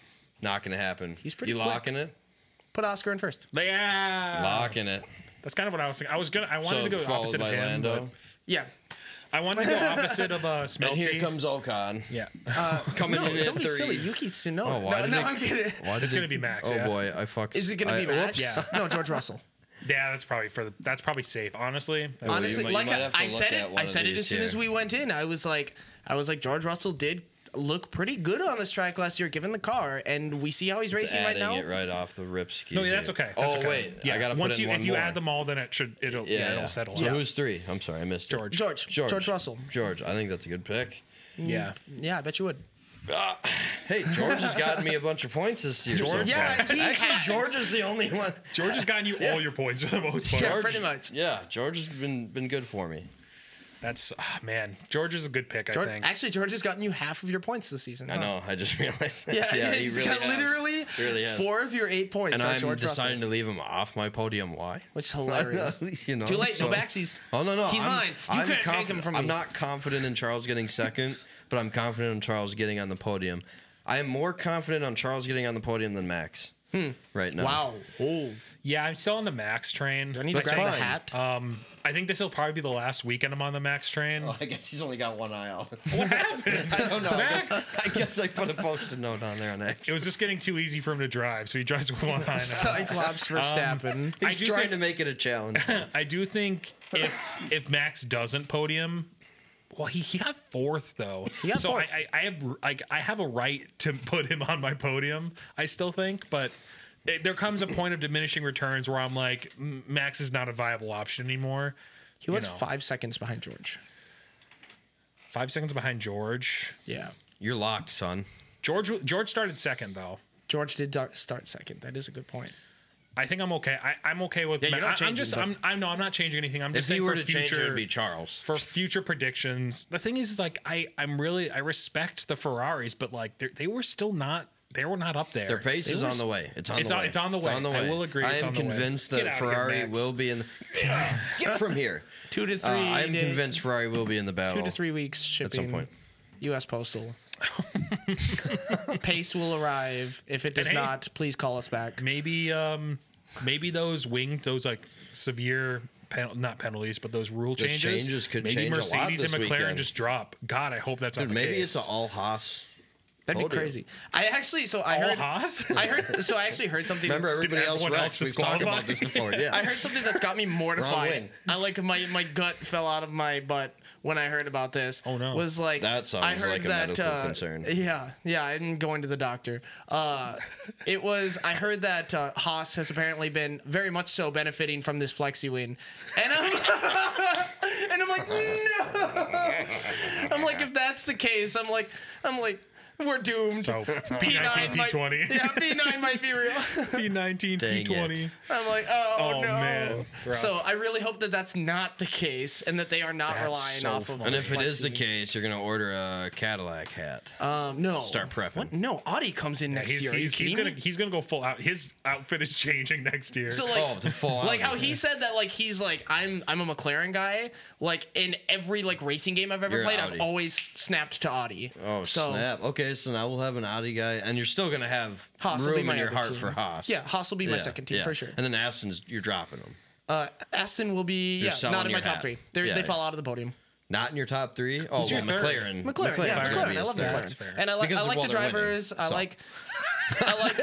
Not gonna happen. He's pretty You quick. locking it? Put Oscar in first. Yeah. Locking it. That's kind of what I was thinking. I was gonna. I wanted So to go followed opposite by of him. Lando. But Yeah. I wanted to go opposite of uh, And Smelty. here comes Ocon. Yeah. Coming No, in at don't be thirty. silly. Yuki Tsunoda. Oh, why no, did no, they- I'm kidding. Why did It's they- gonna be Max, Oh yeah. boy, I fucked. Is it going to I- be Max? whoops. Yeah. No, George Russell. Yeah, that's probably for the. That's probably safe. Honestly. That's Honestly, Honestly, you might- you like might I, have to I look said at it, one I of said it these as soon as here. we went in. I was like, I was like, George Russell did look pretty good on this track last year, given the car, and we see how he's It's racing right adding now. it right off the rip ski. No, yeah, that's here. okay. That's oh okay. wait, yeah. I gotta Once put in you one if you more. add them all, then it should it'll yeah, yeah, it'll yeah. settle So out. who's three? I'm sorry, I missed it. George? George, George. George Russell. George, I think that's a good pick. Yeah. Yeah, I bet you would. Ah, hey, George has gotten me a bunch of points this year. so George- far. Yeah, he actually, has. George is the only one. George has gotten you all your points for the most part. Yeah, George- pretty much. Yeah, George has been been good for me. That's ah, man. George is a good pick. George, I think. actually, George has gotten you half of your points this season. I know. I just realized. That. Yeah, he he's really got has. literally He really has. four of your eight points. And on I'm George deciding Russell, to leave him off my podium. Why? which is hilarious. you know, Too late, so- no backsies. Oh no, no, He's I'm, mine. You I'm couldn't take confident- him from I'm me. not confident in Charles getting second, but I'm confident in Charles getting on the podium. I am more confident on Charles getting on the podium than Max right now. Wow. Oh, Yeah, I'm still on the Max train. do I need That's to grab fine. the hat? Um, I think this will probably be the last weekend I'm on the Max train. Oh, I guess he's only got one eye out. What happened? I don't know. I Max? guess, I guess I put a post-it note on there on X. It was just getting too easy for him to drive, so he drives with one eye now. Cyclops Verstappen. I He's do trying think- to make it a challenge. I do think if if Max doesn't podium, well, he, he got fourth though. He got so fourth. I, I I have like I have a right to put him on my podium. I still think, but it, there comes a point of diminishing returns where I'm like, "M- Max is not a viable option anymore. He was you know. five seconds behind George. Five seconds behind George. Yeah. You're locked, son. George George started second though. George did dar- start second. That is a good point. I think I'm okay. I, I'm okay with. Yeah, you're Ma- not I, I'm changing, just. but- I'm. I'm no. I'm not changing anything. I'm If just he saying were for to future. change it, it'd be Charles. For future predictions, the thing is, is like I, I'm really, I respect the Ferraris, but like they're- they were still not they were not up there. Their pace They is were on s- the way. It's on It's the on- way. it's on the way. on the I way. will agree, I it's am on the way. convinced Get that out of here, Ferrari Max. will be in. The, get from here. Two to Uh, three. I am day- convinced Ferrari will be in the battle. Two to three weeks shipping. some point. U S Postal. Pace will arrive. If it does And hey- not, please call us back. Maybe um, maybe those wing, those like severe. Pen, not penalties, but those rule Those changes. changes could maybe change a lot Mercedes this and McLaren weekend. just drop. God, I hope that's Dude, not the maybe case. it's an all Haas. That'd be Told you. crazy. I actually, so I all heard, Haas. I heard, so I actually heard something. Remember, everybody else everyone wrecked. else We've talked disqualified? about this before. Yeah. I heard something that's got me mortified. wing. I like my my gut fell out of my butt when I heard about this. Oh, no. Was like That sounds I heard like a that, medical uh, concern. Yeah, yeah. I didn't go into the doctor. Uh, it was. I heard that uh, Haas has apparently been very much so benefiting from this flexi win, and I'm and I'm like no. I'm like if that's the case, I'm like I'm like. We're doomed. So P P nine nineteen, P might, twenty. yeah, P nine might be real. P nineteen, Dang P twenty. it. I'm like, oh, Oh, no. man. Rough. So I really hope that that's not the case and that they are not That's relying so off of. funny. And this if it is the flexi. case, you're going to order a Cadillac hat. um, no, Start prepping. What? No, Audi comes in next He's, year. Are you he's, he's kidding gonna me? he's gonna go full out. His outfit is changing next year. So like, Oh, the full like how Audi. he said that, like he's like, I'm I'm a McLaren guy. Like in every like racing game I've ever You're played, Audi. I've always snapped to Audi. Oh, so, snap. Okay, so now we'll have an Audi guy, and you're still going to have Haas will be room my in your other heart team. for Haas. Yeah, Haas will be my Yeah, second team yeah. for sure. And then Aston's, you're dropping them. Uh, Aston will be You're yeah, selling not in my your top hat. three. They're, Yeah, they yeah. fall out of the podium. Not in your top three? Oh, Who's your well, third? McLaren. McLaren, yeah, McLaren's McLaren. gonna be I his love third. McLaren, That's fair. and I like Because I of like what the they're winning. drivers. I So. like, I like,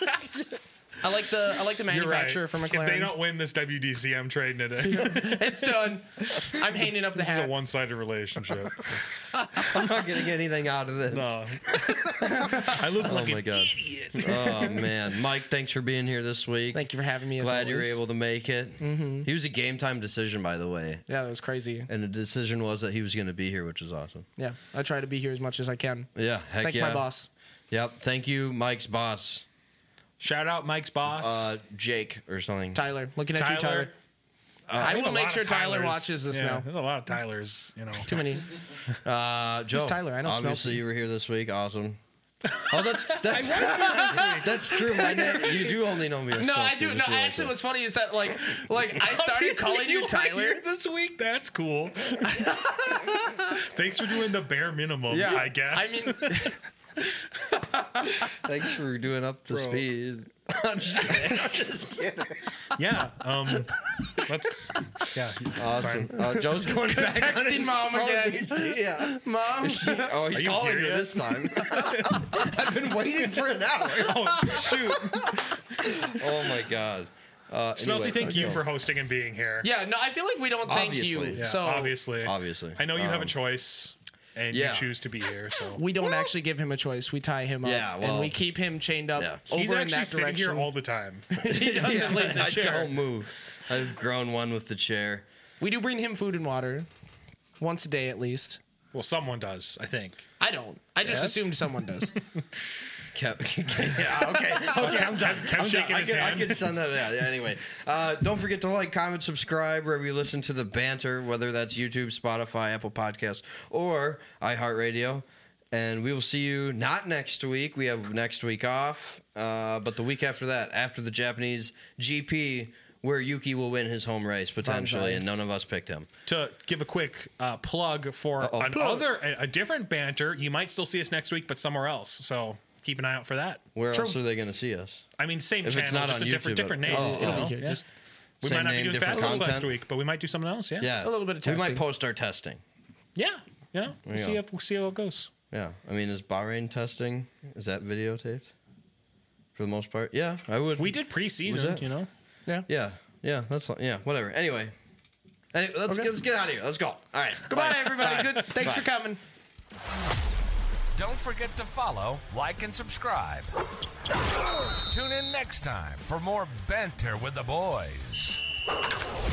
I like the I like the You're right. manufacturer for McLaren. If they don't win this W D C, I'm trading it in. It's done. I'm hanging up the This is a hat. one-sided relationship. I'm not getting anything out of this. No. I look like my an God. idiot. Oh, man. Mike, thanks for being here this week. Thank you for having me. As Glad you were always. able to make it. Mm-hmm. He was a game time decision, by the way. Yeah, that was crazy. And the decision was that he was going to be here, which is awesome. Yeah, I try to be here as much as I can. Yeah, heck Thank yeah. my boss. Yep. Thank you, Mike's boss, Shout out Mike's boss. uh, Jake or something. Tyler, looking at you, Tyler. I There's will a make lot sure of Tyler Tylers. watches this Yeah, now. There's a lot of Tylers, you know. Too many. Uh, Joe. Tyler? I know Obviously, Smelty. you were here this week. Awesome. Oh, that's that's, that's true. My name, you do only know me as No, Smelty, I just do. No, realized actually, that. what's funny is that like, like I started calling you were Tyler. here this week. That's cool. Thanks for doing the bare minimum. Yeah, I guess. I mean, Thanks for doing up to speed. I'm just kidding. I'm just kidding. yeah. Um. Let's. Yeah. It's Awesome. fine. Uh, Joe's going back on Texting his mom phone. again. He's- Yeah. Mom. Oh, he's Are you calling here you yet? this time. I've been waiting for an hour. Oh shoot. Oh my god. Uh, Smelty, anyway, thank you okay. for hosting and being here. Yeah, no, I feel like we don't thank Obviously. you. Yeah, so obviously. Obviously. I know you have a Um, choice, and yeah. you choose to be here. So we don't actually give him a choice. We tie him up, Yeah, well, and we keep him chained up yeah. he's over in actually that sitting direction. here all the time. he doesn't Yeah, leave the I chair. don't move. I've grown one with the chair. We do bring him food and water once a day at least. Well, someone does, I think. I don't. I just Yeah? assumed someone does. Kept, yeah, okay, okay, I'm done. Kept I'm shaking done. his I can, hand. I can send that out. Yeah, anyway, uh, don't forget to like, comment, subscribe wherever you listen to the banter, whether that's YouTube, Spotify, Apple Podcasts, or iHeartRadio. And we will see you not next week. We have next week off, uh, but the week after that, after the Japanese G P, where Yuki will win his home race potentially, Banzai. and none of us picked him. To give a quick uh, plug for Uh-oh. another, a, a different banter, you might still see us next week, but somewhere else. So keep an eye out for that. Where True. else are they going to see us? I mean, same If channel, it's not just on a different YouTube, different but- name. Oh, you oh. know? It'll be here, Yeah. just- We Same might not name, be doing different Fast Food next content? week, but we might do something else. Yeah. Yeah, A little bit of We testing. might post our testing. Yeah. You know, we'll you see, go. if, we'll see how it goes. Yeah, I mean, is Bahrain testing? Is that videotaped? For the most part, yeah, I would. We did Was preseason, that- you know. Yeah. Yeah, yeah, that's yeah, whatever. Anyway, Any- let's Okay. get, let's get out of here. Let's go. All right. Goodbye, bye. everybody. Bye. Good. Thanks Bye. for coming. Don't forget to follow, like, and subscribe. Tune in next time for more banter with the boys.